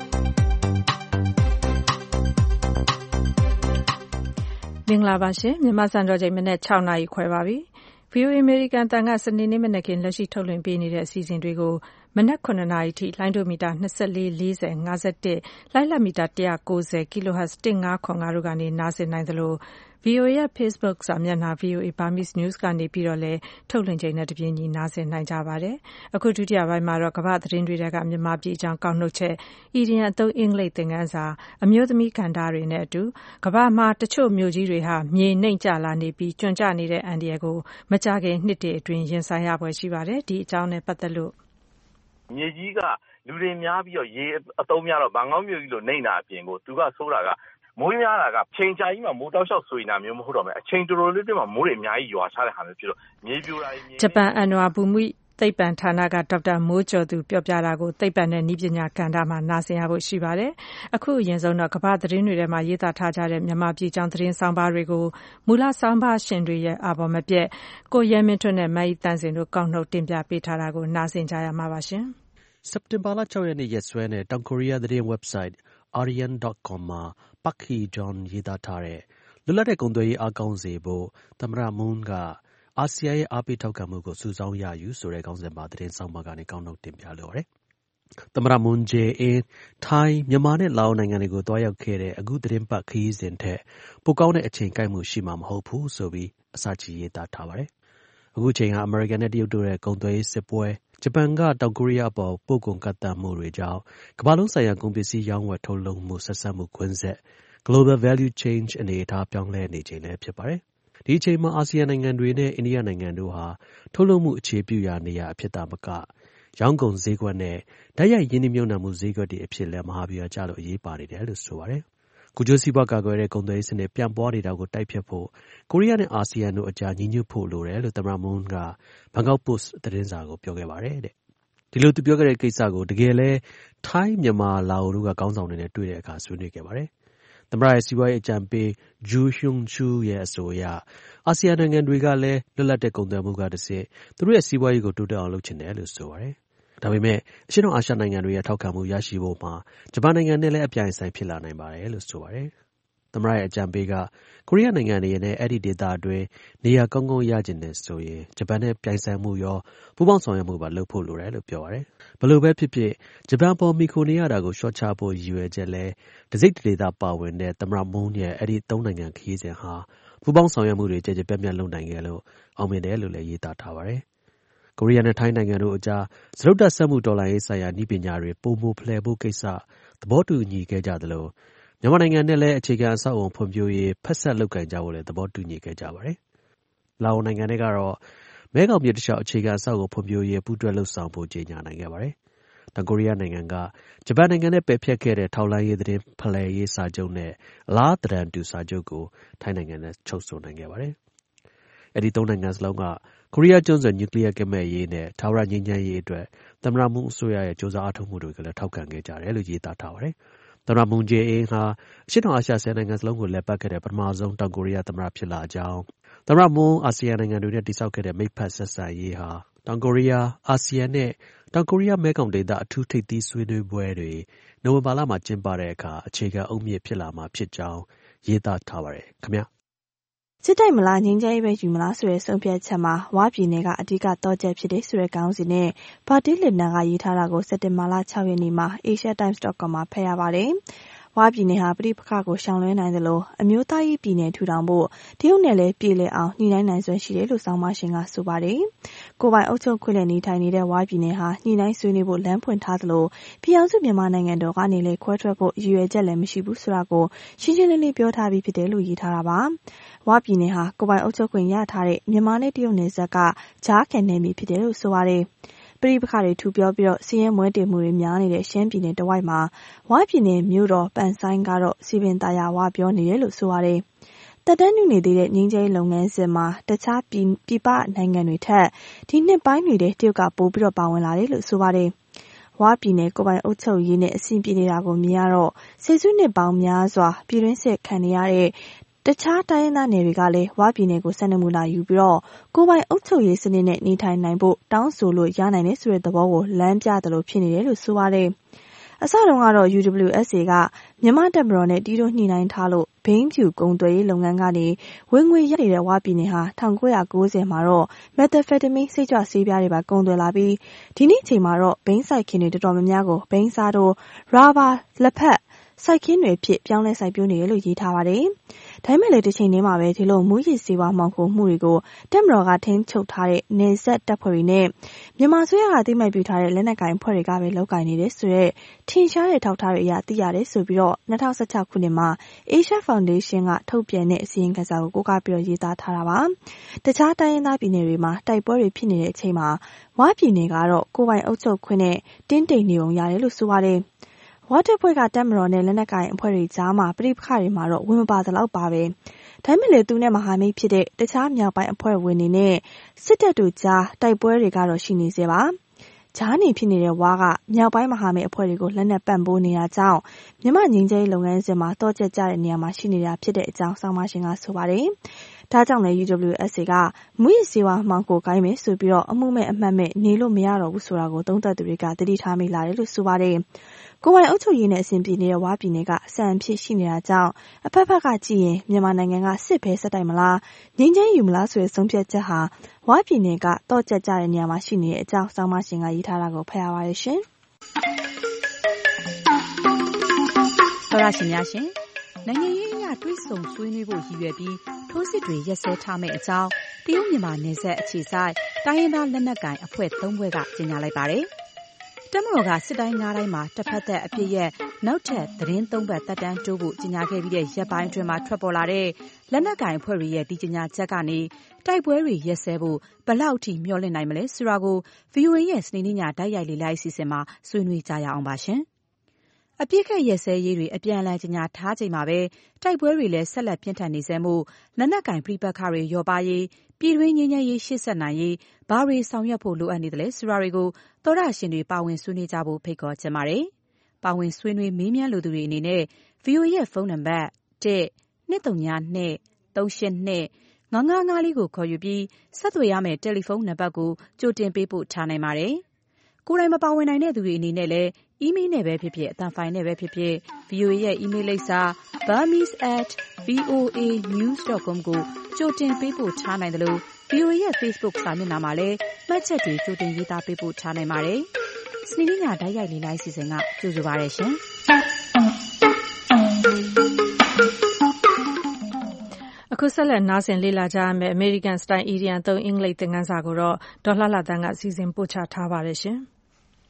မင်္ဂလာပါရှင်မြန်မာစံတော်ချိန်မနက် ၆ နာရီခွဲပါပြီ။ ဗီအိုအေအမေရိကန်အသံကစနေနေ့မနက်ခင်းလက်ရှိထုတ်လွှင့်ပေးနေတဲ့အစီအစဉ်တွေကိုမနက် ၇ နာရီထိလိုင်းဒိုမီတာ၂၄, ၄၀, ၅၁, လိုင်းလံမီတာ၁၉၀ kilohertz ၁၅၇၅တို့ကနေနားဆင်နိုင်သလို ဗီအိုအေရဲ့ Facebook စာမျက်နှာ ဗီအိုအေ Burmese News ကနေပြီးတော့လည်းထုတ်လွှင့်ချိန်နဲ့တပြေးညီနားဆင်နိုင်ကြပါတယ်။အခုဒုတိယပိုင်းမှာတော့ကမ္ဘာသတင်းတွေထဲကမြန်မာပြည်အကြောင်းကောက်နှုတ်ချက်အီဒီယံအသုံးအင်္ဂလိပ်သင်ခန်းစာအမျိုးသမီးကဏ္ဍတွေနဲ့အတူကမ္ဘာမှာတချို့မြို့ကြီးတွေဟာမြေနှိမ့်ကျလာနေပြီးကျွံကျနေတဲ့အန္တရာယ်ကိုမကြာခင်နှစ်တွေအတွင်းရင်ဆိုင်ရဖွယ်ရှိပါတယ်။ဒီအကြောင်းနဲ့ပတ်သက်လို့မြေကြီးကလူတွေများပြီးတော့ရေအသုံးများတော့ဘန်ကောက်မြို့ကြီးလိုနှိမ့်တာအပြင်ကိုသူကဆိုးတာကမိုးများတာကချိန်ချာကြီးမှာမိုးတောက်လျှောက်ဆွေနေတာမျိုးမဟုတ်တော့ဘူးအချိန်တော်တော်လေးတည်းမှာမိုးတွေအများကြီးရွာချတဲ့ဟာမျိုးဖြစ်တော့မြေပြိုတာတွေဂျပန်အန်နွာဘူမိသိပ္ပံဌာနကဒေါက်တာမိုးကျော်သူပြောပြတာကိုသိပ္ပံနဲ့နည်းပညာကဏ္ဍမှာနားဆင်ရဖို့ရှိပါတယ်။အခုအရင်ဆုံးတော့ကမ္ဘာသတင်းတွေထဲမှာရေးသားထားကြတဲ့မြန်မာပြည်ကြောင်းသတင်းဆောင်ပါတွေကိုမူလဆောင်ပါရှင်တွေရဲ့အာဘော်မပြတ်ကိုရဲမင်းထွန်းနဲ့မအီတန်းစင်တို့ကောက်နှုတ်တင်ပြပေးထားတာကိုနားဆင်ကြရမှာပါရှင်။စက်တင်ဘာလ ၆ ရက်နေ့ရက်စွဲနဲ့တောင်ကိုရီးယားသတင်း website arian dot com မှာ Park Hee-jun ရေးသားထားတဲ့လွတ်လပ်တဲ့ကုန်သွယ်ရေးအားကောင်းစေဖို့သမ္မတမွန်းကအာဆီယံရဲ့အားပေးထောက်ခံမှုကိုစုဆောင်းရယူဆိုတဲ့ခေါင်းစဉ်ပါသတင်းဆောင်ပါကနေကောက်နှုတ်တင်ပြလိုပါတယ်။သမ္မတမွန်းဂျေအင်းထိုင်းမြန်မာနဲ့လာအိုနိုင်ငံတွေကိုတွားရောက်ခဲ့တဲ့အခုသတင်းပတ်ခရီးစဉ်ထက်ပိုကောင်းတဲ့အချိန်ကိုက်မှုရှိမှာမဟုတ်ဘူးဆိုပြီးအစချီရေးသားထားပါတယ်။အခုချိန်ဟာအမေရိကန်နဲ့တရုတ်တို့ရဲ့ကုန်သွယ်ရေးစစ်ပွဲဂျပန်ကတောင်ကိုရီးယားပေါ်ပို့ကုန်ကန့်သတ်မှုတွေကြောင့်ကမ္ဘာလုံးဆိုင်ရာကုန်ပစ္စည်းရောင်းဝယ်ထုတ်လုပ်မှုဆက်စပ်မှုကွင်းဆက် global value change အနေအထားပြောင်းလဲနေချိန်လည်းဖြစ်ပါတယ်။ဒီအချိန်မှာအာဆီယံနိုင်ငံတွေနဲ့အိန္ဒိယနိုင်ငံတို့ဟာထုတ်လုပ်မှုအခြေပြုရာနေရာအဖြစ်သာမကရောင်းကုန်ဈေးကွက်နဲ့ဓာတ်ရိုက်ရင်းနှီးမြှုပ်နှံမှုဈေးကွက်တွေအဖြစ်လည်းမဟာဗျူဟာကျလို့အရေးပါနေတယ်လို့ဆိုပါတယ်။ကုကျိုးစီးပွားကာကွယ်တဲ့ကုန်သွယ်ရေးစနစ်ပြန့်ပွားနေတာကိုတိုက်ဖျက်ဖို့ကိုရီးယားနဲ့အာဆီယံတို့အကြားညီညွတ်ဖို့လိုတယ်လို့သမ္မတမွန်းကဘန်ကောက်ပို့စ်သတင်းစာကိုပြောခဲ့ပါတယ်တဲ့။ဒီလိုသူပြောခဲ့တဲ့ကိစ္စကိုတကယ်လဲထိုင်းမြန်မာလာအိုတို့ကခေါင်းဆောင်တွေနဲ့တွေ့တဲ့အခါဆွေးနွေးခဲ့ပါတယ်။သမ္မတရဲ့စီးပွားရေးအကြံပေးဂျူးဟျွန်ချူရဲ့အဆိုအရအာဆီယံနိုင်ငံတွေကလည်းလွတ်လပ်တဲ့ကုန်သွယ်မှုကတစ်ဆင့်သူတို့ရဲ့စီးပွားရေးကိုတိုးတက်အောင်လုပ်ချင်တယ်လို့ဆိုပါတယ်။ဒါပေမဲ့အရှေ့တောင်အာရှနိုင်ငံတွေရဲ့ထောက်ခံမှုရရှိဖို့မှာဂျပန်နိုင်ငံနဲ့လည်းအပြိုင်ဆိုင်ဖြစ်လာနိုင်ပါတယ်လို့ဆိုပါတယ်။သမ္မတရဲ့အကြံပေးကကိုရီးယားနိုင်ငံတွေနဲ့အဲ့ဒီဒေသအတွင်းနေရာကောင်းကောင်းရကျင်တယ်ဆိုရင်ဂျပန်နဲ့ပြိုင်ဆိုင်မှုရောပူးပေါင်းဆောင်ရွက်မှုပါလုပ်ဖို့လိုတယ်လို့ပြောပါတယ်။ဘယ်လိုပဲဖြစ်ဖြစ်ဂျပန်ပေါ်မီခိုနေရတာကိုရှော့ချဖို့ရည်ရွယ်ချက်လဲတစိမ့်တဒေသပါဝင်တဲ့သမ္မတမွန်းရဲ့အဲ့ဒီသုံးနိုင်ငံခရီးစဉ်ဟာပူးပေါင်းဆောင်ရွက်မှုတွေကြည်ကြပြတ်ပြတ်လုပ်နိုင်ခဲ့လို့အောင်မြင်တယ်လို့လည်းရေးသားထားပါတယ်။ကိုရီးယားနဲ့ထိုင်းနိုင်ငံတို့အကြားစရုပ်တက်ဆက်မှုတော်လှန်ရေးဆိုင်ရာနည်းပညာတွေပုံမဖလှယ်ဖို့ကိစ္စသဘောတူညီခဲ့ကြသလိုမြန်မာနိုင်ငံနဲ့လည်းအခြေခံအဆောက်အအုံဖွံ့ဖြိုးရေးဖက်ဆက်လုပ်ကိုင်ကြဖို့လည်းသဘောတူညီခဲ့ကြပါတယ်။လာအိုနိုင်ငံနဲ့ကတော့မဲခေါင်မြစ်တစ်လျှောက်အခြေခံအဆောက်အအုံဖွံ့ဖြိုးရေးပူးတွဲလှုပ်ဆောင်ဖို့ကြေညာနိုင်ခဲ့ပါတယ်။တောင်ကိုရီးယားနိုင်ငံကဂျပန်နိုင်ငံနဲ့ပယ်ဖျက်ခဲ့တဲ့ထောက်လှမ်းရေးသတင်းဖလှယ်ရေးစာချုပ်နဲ့အလားသဏ္ဍာန်တူစာချုပ်ကိုထိုင်းနိုင်ငံနဲ့ချုပ်ဆိုနိုင်ခဲ့ပါတယ်။အဲဒီသုံးနိုင်ငံစလုံးကကိုရီးယားကျွန်းဆွယ်နျူကလ িয়ার ကင်းမဲ့ရေးနဲ့ထာဝရငြိမ်းချမ်းရေးအတွက်သမ္မတမွန်းအစိုးရရဲ့ကြိုးစားအားထုတ်မှုတွေကိုလည်းထောက်ခံခဲ့ကြတယ်လို့ရေးသားထားပါတယ်။သမ္မတမွန်းဂျေအင်းဟာအရှေ့တောင်အာရှဆယ်နိုင်ငံစလုံးကိုလည်ပတ်ခဲ့တဲ့ပထမဆုံးတောင်ကိုရီးယားသမ္မတဖြစ်လာကြောင်းသမ္မတမွန်းအာဆီယံနိုင်ငံတွေနဲ့တည်ဆောက်ခဲ့တဲ့မိတ်ဖက်ဆက်ဆံရေးဟာတောင်ကိုရီးယားအာဆီယံနဲ့တောင်ကိုရီးယားမဲခေါင်ဒေသအထူးထိပ်သီးဆွေးနွေးပွဲတွေနိုဝင်ဘာလမှာကျင်းပတဲ့အခါအခြေခံအုတ်မြစ်ဖြစ်လာမှာဖြစ်ကြောင်းရေးသားထားပါတယ်ခင်ဗျာစစ်တိုက်မလားငြိမ်းချမ်းရေးပဲယူမလားဆိုတဲ့ဆုံးဖြတ်ချက်မှာဝါပြည်နယ်ကအဓိကတော့ချက်ဖြစ်တဲ့ဆိုတဲ့ခေါင်းစဉ်နဲ့ပါတီလစ်နန်ကရေးထားတာကိုစက်တင်ဘာလ၆ရက်နေ့မှာ asia times dot com မှာဖတ်ရပါတယ်။ဝဝါပြည်နယ်ဟာပဋိပက္ခကိုရှောင်လွှဲနိုင်သလိုအမျိုးသားရေးပြည်နယ်ထူထောင်ဖို့တရုတ်နယ်လည်းပြည်လည်အောင်ညှိနှိုင်းနိုင်စွမ်းရှိတယ်လို့ဆောင်းပါရှင်ကဆိုပါတယ်။ကိုယ်ပိုင်အုပ်ချုပ်ခွင့်နဲ့နေထိုင်နေတဲ့ဝါပြည်နယ်ဟာညှိနှိုင်းဆွေးနွေးဖို့လမ်းဖွင့်ထားသလိုပြည်အောင်စုမြန်မာနိုင်ငံတော်ကနေလည်းခွဲထွက်ဖို့ရည်ရွယ်ချက်လည်းမရှိဘူးဆိုတာကိုရှင်းရှင်းလင်းလင်းပြောထားပြီးဖြစ်တယ်လို့ရေးထားတာပါ။ဝါပြည်နယ်ဟာကိုယ်ပိုင်အုပ်ချုပ်ခွင့်ရထားတဲ့မြန်မာနဲ့တရုတ်နယ်စပ်ကကြားခံနယ်မြေဖြစ်တယ်လို့ဆိုပါတယ်။ပဋိပက္ခတွေထူပြောပြီးတော့စီးရဲမွဲတေမှုတွေများနေတဲ့ရှမ်းပြည်နယ်တဝိုက်မှာဝါပြည်နယ်မြို့တော်ပန်ဆိုင်ကတော့စီပင်သားရဝါပြောနေတယ်လို့ဆိုရတယ်။တက်တန်းနုနေသေးတဲ့ငင်းကျဲလုပ်ငန်းစဉ်မှာတခြားပြည်ပနိုင်ငံတွေထက်ဒီနှစ်ပိုင်းတွေတည်းတရုတ်ကပိုပြီးတော့ပါဝင်လာတယ်လို့ဆိုပါတယ်။ဝါပြည်နယ်ကိုယ်ပိုင်အုပ်ချုပ်ရေးနဲ့အဆင့်ပြေနေတာကိုမြင်ရတော့ဆယ်စုနှစ်ပေါင်းများစွာပြည်တွင်းစစ်ခံနေရတဲ့တခြားတိုင်းရင်းသားနယ်တွေကလည်းဝါပြည်နယ်ကိုစနစ်မူလာယူပြီးတော့ကိုယ်ပိုင်အုပ်ချုပ်ရေးစနစ်နဲ့နေထိုင်နိုင်ဖို့တောင်းဆိုလို့ရနိုင်တယ်ဆိုတဲ့သဘောကိုလမ်းပြတယ်လို့ဖြစ်နေတယ်လို့ဆိုပါတယ်။အစတုန်းကတော့ ယူ ဒဘလျူ အက်စ် အေ ကမြန်မာတပ်မတော်နဲ့တီးတိုးညှိနှိုင်းထားလို့ဘိန်းဖြူကုန်သွယ်ရေးလုပ်ငန်းကနေဝင်ငွေရနေတဲ့ဝါပြည်နယ်ဟာ၁၉၉၀မှာတော့မက်သ်ဖက်တမင်းစိတ်ကြွဆေးပြားတွေပါကုန်သွယ်လာပြီးဒီနေ့ချိန်မှာတော့ဘိန်းစိုက်ခင်းတွေတော်တော်များများကိုဘိန်းစားတို့ရာဘာလက်ဖက်စိုက်ခင်းတွေဖြစ်ပြောင်းလဲစိုက်ပျိုးနေတယ်လို့ရေးထားပါတယ်။ဒါပေမဲ့လည်းတစ်ချိန်တည်းမှာပဲဒီလိုမူရစ်စေဝါမှောင်ခိုမှုတွေကိုတပ်မတော်ကထိန်းချုပ်ထားတဲ့နယ်စပ်တပ်ဖွဲ့တွေနဲ့မြန်မာဆိုရကတိမှတ်ပြုထားတဲ့လက်နက်ကိုင်ဖွဲ့တွေကပဲလောက်ကိုင်နေတယ်ဆိုတော့ထင်ရှားတဲ့ထောက်ထားတွေအရသိရတယ်ဆိုပြီးတော့၂၀၁၆ခုနှစ်မှာ Asia Foundation ကထုတ်ပြန်တဲ့အစီရင်ခံစာကိုကိုးကားပြီးတော့ရေးသားထားတာပါ။တခြားတိုင်းရင်းသားပြည်နယ်တွေမှာတိုက်ပွဲတွေဖြစ်နေတဲ့အချိန်မှာဝါပြည်နယ်ကတော့ကိုယ်ပိုင်အုပ်ချုပ်ခွင့်နဲ့တင်းတိမ်နေုံရတယ်လို့ဆိုပါတယ်။ဝါတပ်ဖွဲ့ကတပ်မတော်နဲ့လက်နက်ကိုင်အဖွဲ့တွေကြားမှာပဋိပက္ခတွေမှာတော့ဝင်မပါသလောက်ပါပဲ။ဒါပေမဲ့လည်းသူနဲ့မဟာမိတ်ဖြစ်တဲ့တခြားမြောက်ပိုင်းအဖွဲ့ဝင်တွေနဲ့စစ်တပ်တို့ကြားတိုက်ပွဲတွေကတော့ရှိနေသေးပါ။ဂျားနေဖြစ်နေတဲ့ဝါကမြောက်ပိုင်းမဟာမိတ်အဖွဲ့တွေကိုလက်နက်ပံ့ပိုးနေတာကြောင့်မြန်မာငင်းကျဲလုပ်ငန်းစဉ်မှာတော့ကျက်ကြတဲ့နေရာမှာရှိနေတာဖြစ်တဲ့အကြောင်းဆောင်းပါရှင်ကဆိုပါတယ်။ဒါကြောင့်လည်း ယူ ဒဘလျူ အက်စ် အေ ကမူရစ်စေဝါမှောင်ခိုကိုင်းမယ်ဆိုပြီးတော့အမှုမဲ့အမှတ်မဲ့နေလို့မရတော့ဘူးဆိုတာကိုသုံးသပ်သူတွေကသတိထားမိလာတယ်လို့ဆိုပါတယ်။ကိုယ်ပိုင်အုပ်ချုပ်ရေးနဲ့အဆင်ပြေနေတဲ့ဝါပြည်နယ်ကအဆန်အဖြစ်ရှိနေတာကြောင့်အဖက်ဖက်ကကြည့်ရင်မြန်မာနိုင်ငံကစစ်ဘဲဆက်တိုက်မလားငင်းချင်းယူမလားဆိုတဲ့ဆုံးဖြတ်ချက်ဟာဝါပြည်နယ်ကတော့ကျက်ကြတဲ့နေရာမှာရှိနေတဲ့အကြောင်းဆောင်းပါရှင်ကရေးထားတာကိုဖတ်ရပါတယ်ရှင်။သောရရှင်များရှင်နိုင်ငံရေးအရတွေးဆုံဆွေးနွေးဖို့ရည်ရွယ်ပြီးထိုးစစ်တွေရက်စဲထားမယ့်အကြောင်းတရုတ်မြန်မာနယ်စပ်အခြေစိုက်တိုင်းရင်းသားလက်နက်ကိုင်အဖွဲ့သုံးဖွဲ့ကကြေညာလိုက်ပါတယ်။တပ်မတော်ကစစ်တိုင်းငါးတိုင်းမှာတစ်ဖက်သက်အပြစ်ရဲ့နောက်ထပ်သတင်းသုံးပတ်သက်တမ်းတိုးဖို့ကြေညာခဲ့ပြီးတဲ့ရက်ပိုင်းအတွင်းမှာထွက်ပေါ်လာတဲ့လက်နက်ကိုင်အဖွဲ့တွေရဲ့ဒီကြေညာချက်ကနေတိုက်ပွဲတွေရက်စဲဖို့ဘယ်လောက်ထိမျှော်လင့်နိုင်မလဲဆိုတာကို ဗီအိုအေ ရဲ့စနေနေ့ညတိုက်ရိုက်လေ့လာအစီအစဉ်မှာဆွေးနွေးကြရအောင်ပါရှင်။အပြစ်ခတ်ရက်စဲရေးတွေအပြန်အလှန်ကြေညာထားချိန်မှာပဲတိုက်ပွဲတွေလည်းဆက်လက်ပြင်းထန်နေဆဲမို့လက်နက်ကင်ပြိပက္ခတွေရောပါရေးပြည်တွင်းငြိမ်းချမ်းရေးရှေ့ဆက်နိုင်ရေးဘာတွေဆောင်ရွက်ဖို့လိုအပ်နေတယ်လဲဆိုတာတွေကိုသောရရှင်တွေပါဝင်ဆွေးနွေးကြဖို့ဖိတ်ခေါ်ချင်ပါတယ်။ပါဝင်ဆွေးနွေးမေးမြန်းလိုသူတွေအနေနဲ့ ဗီအိုအေ ရဲ့ဖုန်းနံပါတ်တစ် နှစ် သုံး နှစ် သုံး ရှစ် နှစ် ငါး ငါး ငါး လေးကိုခေါ်ယူပြီးဆက်သွယ်ရမယ့်တယ်လီဖုန်းနံပါတ်ကိုကြိုတင်ပေးပို့ထားနိုင်ပါတယ်။ကိုယ်တိုင်မပါဝင်နိုင်တဲ့သူတွေအနေနဲ့လည်းအီးမေးလ်နဲ့ပဲဖြစ်ဖြစ်အသံဖိုင်နဲ့ပဲဖြစ်ဖြစ် ဗီအိုအေ ရဲ့အီးမေးလ်လိပ်စာ burmese at voa news dot com ကိုကြိုတင်ပေးပို့ထားနိုင်တယ်လို့ ဗီအိုအေ ရဲ့ Facebook စာမျက်နှာမှာလည်းမှတ်ချက်တွေကြိုတင်ရေးသားပေးပို့ထားနိုင်ပါတယ်။စနေနေ့ညတိုက်ရိုက်လေ့လာအစီအစဉ်ကကြိုဆိုပါရရှင်။အခုဆက်လက်နားဆင်လေ့လာကြရမယ့် American Style Idiom သုံးအင်္ဂလိပ်သင်ခန်းစာကိုတော့ဒေါ်လှလှသန်းကစီစဉ်ပို့ချထားပါတယ်ရှင်။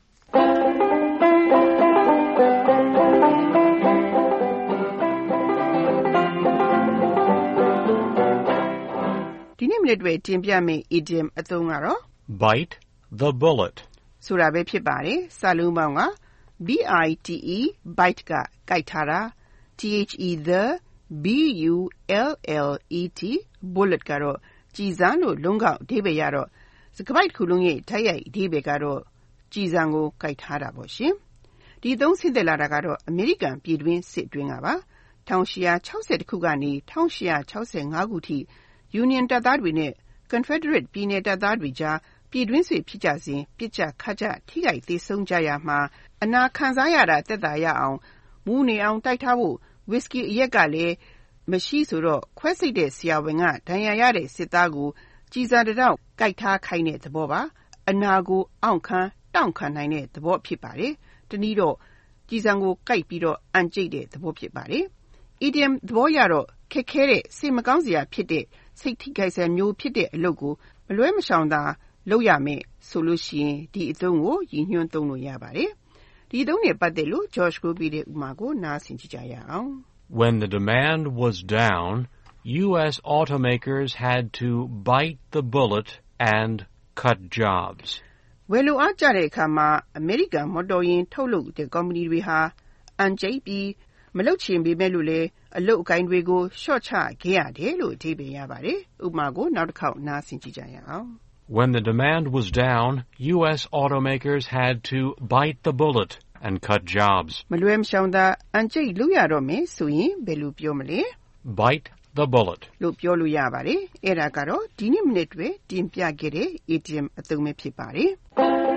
ဒီနေ့မနေ့တွေတင်ပြမယ့် idiom အသုံးကတော့ bite the bullet ဆိုတာပဲဖြစ်ပါတယ်။စာလုံးပေါင်းက B I T E bite ကကိုက်ထားတာ T H E the B U L L E T bullet ကတော့ကြည်စံလို့လုံးကောက်အဓိပ္ပာယ်ရတော့စကားပိုက်တစ်ခုလုံးရဲ့တိုက်ရိုက်အဓိပ္ပာယ်ကတော့ကြည်စံကိုကိုက်ထားတာပေါ့ရှင်။ဒီသုံးဆင့်သက်လာတာကတော့အမေရိကန်ပြည်တွင်းစစ်အတွင်းကပါ။၁၈၆၀ခုကနေ၁၈၆၅ခုထိUnion တပ်သားတွေနဲ့ Confederate ပြည်နယ်တပ်သားတွေကြားပြည်တွင်းစစ်ဖြစ်ကြစဉ်ပြစ်ကြခတ်ကြထိခိုက်သေဆုံးကြရမှာအနာခံစားရတာသက်သာရအောင်မူးနေအောင်တိုက်ထားဖို့ဝစ်စကီအရက်ကလည်းမရှိဆိုတော့ခွဲစိတ်တဲ့ဆရာဝန်ကဒဏ်ရာရတဲ့စစ်သားကိုကြည်စံတတောက်ကိုက်ထားခိုင်းတဲ့သဘောပါအနာကိုအောင့်ခံတောင့်ခံနိုင်တဲ့သဘောဖြစ်ပါတယ်တနည်းတော့ကြည်စံကိုကိုက်ပြီးတော့အန်ကျိတ်တဲ့သဘောဖြစ်ပါတယ်။ idiom သဘောရတော့ခက်ခဲတဲ့စိတ်မကောင်းစရာဖြစ်တဲ့စိတ်ထိခိုက်စရာမျိုးဖြစ်တဲ့အလုပ်ကိုမလွဲမရှောင်သာလုပ်ရမယ်ဆိုလို့ရှိရင်ဒီအသုံးကိုရည်ညွှန်းသုံးလို့ရပါတယ်။ဒီအသုံးနဲ့ပတ်သက်လို့ George ကိုပြီးတဲ့ဥပမာကိုနားဆင်ကြည့်ကြရအောင် When the demand was down, U S automakers had to bite the bullet and cut jobs. ဝယ်လိုအားကျတဲ့အခါမှာအမေရိကန်မော်တော်ယာဉ်ထုတ်လုပ်တဲ့ကုမ္ပဏီတွေဟာအန်ကျိတ်ပြီးမလုပ်ချင်ပေမဲ့လို့လေအလုပ်အကိုင်တွေကိုရှော့ချခဲ့ရတယ်လို့အဓိပ္ပာယ်ရပါတယ်။ဥပမာကိုနောက်တစ်ခေါက်နားဆင်ကြည့်ကြရအောင် When the demand was down, U S automakers had to bite the bullet and cut jobs. မလွဲမရှောင်သာအန်ကျိတ်လုပ်ရတော့မယ်ဆိုရင်ဘယ်လိုပြောမလဲ Bite the bullet. လို့ပြောလို့ရပါတယ်။အဲ့ဒါကတော့ဒီနေ့မိနစ်တွေတင်ပြခဲ့တဲ့ idiom အသုံးပဲဖြစ်ပါတယ်။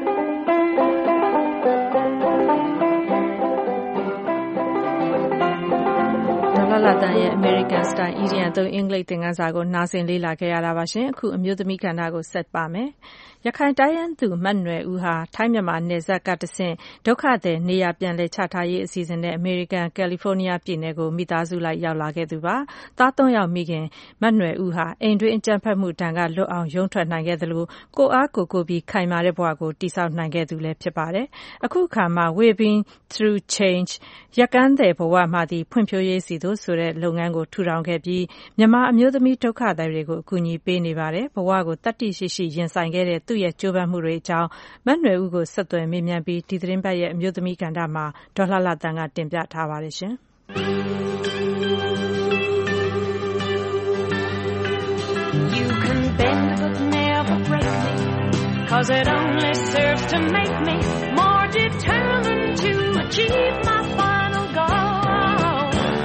လာတန်ရဲ့ American Style Idiom အသုံးအင်္ဂလိပ်သင်ခန်းစာကိုနားဆင်လေ့လာခဲ့ရတာပါရှင်။အခုအမျိုးသမီးကဏ္ဍကိုဆက်ပါမယ်။ရခိုင်တိုင်းရင်းသူမတ်နွယ်ဦးဟာထိုင်းမြန်မာနယ်စပ်ကတဆင့်ဒုက္ခသည်နေရာပြန်လည်ချထားရေးအစီအစဉ်နဲ့ American California ပြည်နယ်ကိုမိသားစုလိုက်ရောက်လာခဲ့သူပါ။သားသုံးယောက်မိခင်မတ်နွယ်ဦးဟာအိမ်တွင်းအကြမ်းဖက်မှုဒဏ်ကလွတ်အောင်ရုန်းထွက်နိုင်ခဲ့သလိုကိုအားကိုကိုပြီးခိုင်မာတဲ့ဘဝကိုတည်ဆောက်နိုင်ခဲ့သူလည်းဖြစ်ပါတယ်။အခုအခါမှာ Weaving Through Change ရကန်းတဲ့ဘဝမှသည်ဖွံ့ဖြိုးရေးစီတို့ဆိုတဲ့လုပ်ငန်းကိုထူထောင်ခဲ့ပြီးမြန်မာအမျိုးသမီးဒုက္ခသည်တွေကိုအကူအညီပေးနေပါတယ်။ဘဝကိုတတ္တိရှိရှိရင်ဆိုင်ခဲ့တဲ့သူ့ရဲ့ကြိုးပမ်းမှုတွေအကြောင်းမတ်နွယ်ဦးကိုဆက်သွယ်မေးမြန်းပြီးဒီသတင်းပတ်ရဲ့အမျိုးသမီးကဏ္ဍမှာဒေါ်လှလှတန်ကတင်ပြထားပါတယ်ရှင်။ You can bend but never break me cause it only serves to make me more determined to achieve my final goal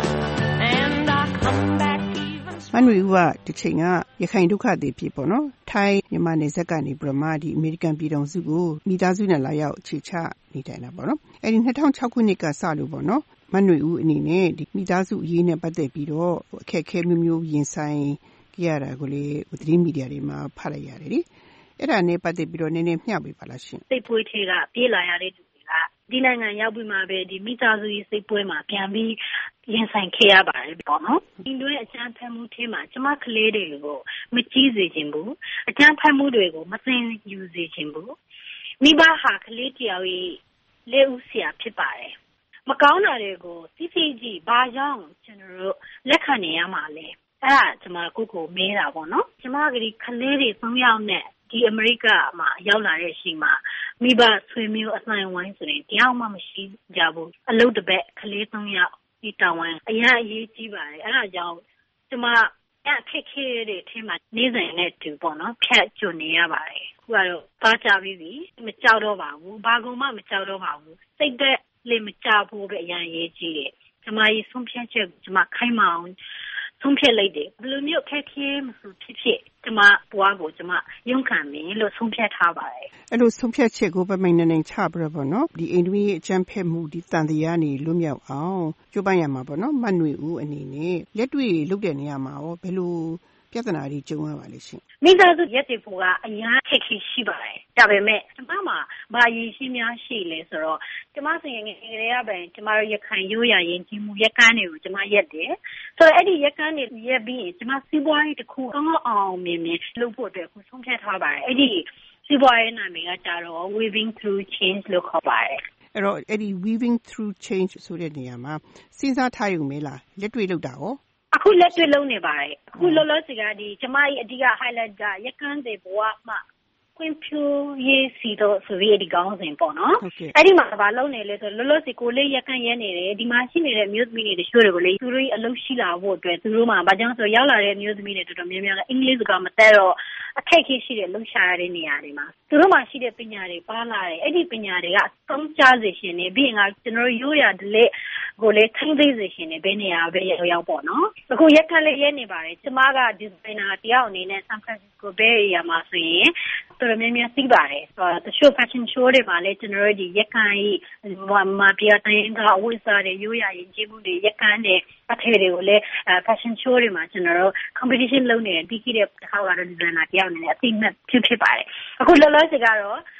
and I come back even မန်နွေဦးကဒီချိန်ကရခိုင်ဒုက္ခသည်ဖြစ်ပေါ့နော်ထိုင်းမြန်မာနယ်စပ်ကနေပြမဒီအမေရိကန်ပြည်ထောင်စုကိုမိသားစုနဲ့လာရောက်အခြေချနေထိုင်တာပေါ့နော်အဲ့ဒီ၂၀၀၆ခုနှစ်ကစလို့ပေါ့နော်မန်နွေဦးအနေနဲ့ဒီမိသားစုအရေးနဲ့ပတ်သက်ပြီးတော့အခက်အခဲမျိုးမျိုးရင်ဆိုင်ကြရတာကိုလေသတင်းမီဒီယာတွေမှာဖတ်လိုက်ရတယ်လေအဲ့ဒါနဲ့ပတ်သက်ပြီးတော့နည်းနည်းမျှပေးပါလားရှင်စိတ်ပွေးထဲကပြေးလာရတဲ့သူတွေကဒီနိုင်ငံရောက်ပြီးမှပဲဒီမိသားစုရေးစိတ်ပွေးမှာပြန်ပြီးရင်ဆိုင်ခဲ့ရပါတယ်ပေါ့နော်ဒီလိုအကျန်းဖက်မှုထဲမှာကျမကလေးတွေကိုမကြည့်စေချင်ဘူးအကျန်းဖက်မှုတွေကိုမသိယူစေချင်ဘူးမိဘဟာကလေးတယောက်ရဲ့လက်ဦးဆရာဖြစ်ပါတယ်မကောင်းတာတွေကိုသိသိကြီးဘာကြောင့်ကျွန်တော်တို့လက်ခံနေရမှာလဲအဲ့ဒါကျမကိုကိုမေးတာပေါ့နော်ကျမကလေးကလေးတွေသုံးယောက်နဲ့ဒီအမေရိကမှာရောက်လာတဲ့အချိန်မှာမိဘဆွေမျိုးအတိုင်းဝိုင်းဆိုရင်တယောက်မှမရှိကြဘူးအလုပ်တစ်ပတ်ကလေးသုံးယောက်ဒီတောင်းဝိုင်းအရင်အရေးကြီးပါတယ်အဲ့ဒါကြောင့်ကျမအဲ့ခက်ခဲတဲ့အချိန်မှာနေစဉ်နဲ့တူပေါ့နော်ဖြတ်ကျွနေရပါတယ်ခုကတော့သားကြပြီးပြီမကြောက်တော့ပါဘူးဘာကုန်မှမကြောက်တော့ပါဘူးစိတ်သက်လေးမကြောက်ဘူးပဲအရင်အရေးကြီးတယ်ကျမရဲ့ဆုံးဖြတ်ချက်ကျမခိုင်းမအောင်ဆုံးဖြတ်လိုက်တယ်ဘယ်လိုမျိုးခက်ခဲမဆိုဖြစ်ဖြစ်ကျမဘွားကိုကျမရုန်းခံမယ်လို့ဆုံးဖြတ်ထားပါတယ်အဲ့လိုဆုံးဖြတ်ချက်ကိုပမိန်နေနေချပြရပါတော့ဒီအိန္ဒိယအကျန်းဖက်မှုဒီတန်တရားနေလွတ်မြောက်အောင်ကြိုးပမ်းရမှာပေါ့နော်မတ်နွေဦးအနေနဲ့လက်တွေ့လုပ်တဲ့နေရာမှာရောဘယ်လိုပြဿနာတွေကြုံရပါလိမ့်ရှင်မိသားစုရက်တွေပေါ်ကအများခက်ခဲရှိပါတယ်ဒါပေမဲ့ကျမမှာဘာရည်ရှိများရှိလဲဆိုတော့ကျမဆိုရင်ငယ်ငယ်လေးကပဲကျမတို့ရခိုင်ရိုးရာရင်ကြီးမှုရက်ကန်တွေကိုကျမရက်တယ်ဆိုတော့အဲ့ဒီရက်ကန်တွေရက်ပြီးရင်ကျမစီးပွားရေးတစ်ခုကောင်းအောင်မြင်မြင်လုပ်ဖို့အတွက်ခုဆုံးဖြတ်ထားပါတယ်အဲ့ဒီစီးပွားရေးနာမည်ကကြတော့ Weaving Through Change လို့ခေါ်ပါတယ်အဲ့တော့အဲ့ဒီ Weaving Through Change ဆိုတဲ့နေရာမှာစဉ်းစားထားရုံပဲလားလက်တွေ့လုပ်တာရောအခုလက်တွေ့လုံးနေပါတယ်အခုလောလောဆယ်ကဒီကျမရဲ့အဓိက highlight ကရကန်းတဲ့ဘဝမှာခွင့်ပြုရေးစီတော့ဆိုပြီးဒီကောင်းစဉ်ပေါ့နော်အဲ့ဒီမှာဘာလုပ်နေလဲဆိုလောလောဆယ်ကိုလေးရကန်းရဲနေတယ်ဒီမှာရှိနေတဲ့မျိုးသမီးတွေတချို့တွေကိုလေသူတို့အလုပ်ရှိလာဖို့အတွက်သူတို့မှာဘာကြောင့်ဆိုရောက်လာတဲ့မျိုးသမီးတွေတော်တော်များများကအင်္ဂလိပ်စကားမတတ်တော့အခက်အခဲရှိတဲ့လှုပ်ရှားရတဲ့နေရာတွေမှာသူတို့မှာရှိတဲ့ပညာတွေပါလာတယ်အဲ့ဒီပညာတွေကအသုံးချစေရှင်နေပြီးရင်ကကျွန်တော်ရိုးရာဒလက်ကိုလေထိမ့်သိစေရှင်နေဘယ်နေရာပဲရောက်ရောက်ပေါ့နော်အခုရက်ကလေးရဲနေပါတယ်ကျမကဒီဇိုင်နာတယောက်အနေနဲ့ San Francisco Bay Area မှာဆိုရင်တော်တော်များများသိပါတယ်ဆိုတော့တချို့ fashion show တွေမှာလည်းကျွန်တော်တို့ဒီရက်ကန်ကြီးမှာပြတိုင်းကအဝတ်စားတွေရိုးရာရင်ကျေးမှုတွေရက်ကန်တွေအထည်တွေကိုလည်း fashion show တွေမှာကျွန်တော်တို့ competition လုပ်နေတယ်ပြီးခဲ့တဲ့တစ်ခါကတော့ designer တယောက်အနေနဲ့အသိမှတ်ဖြစ်ဖြစ်ပါတယ်အခုလောလောဆယ်ကတော့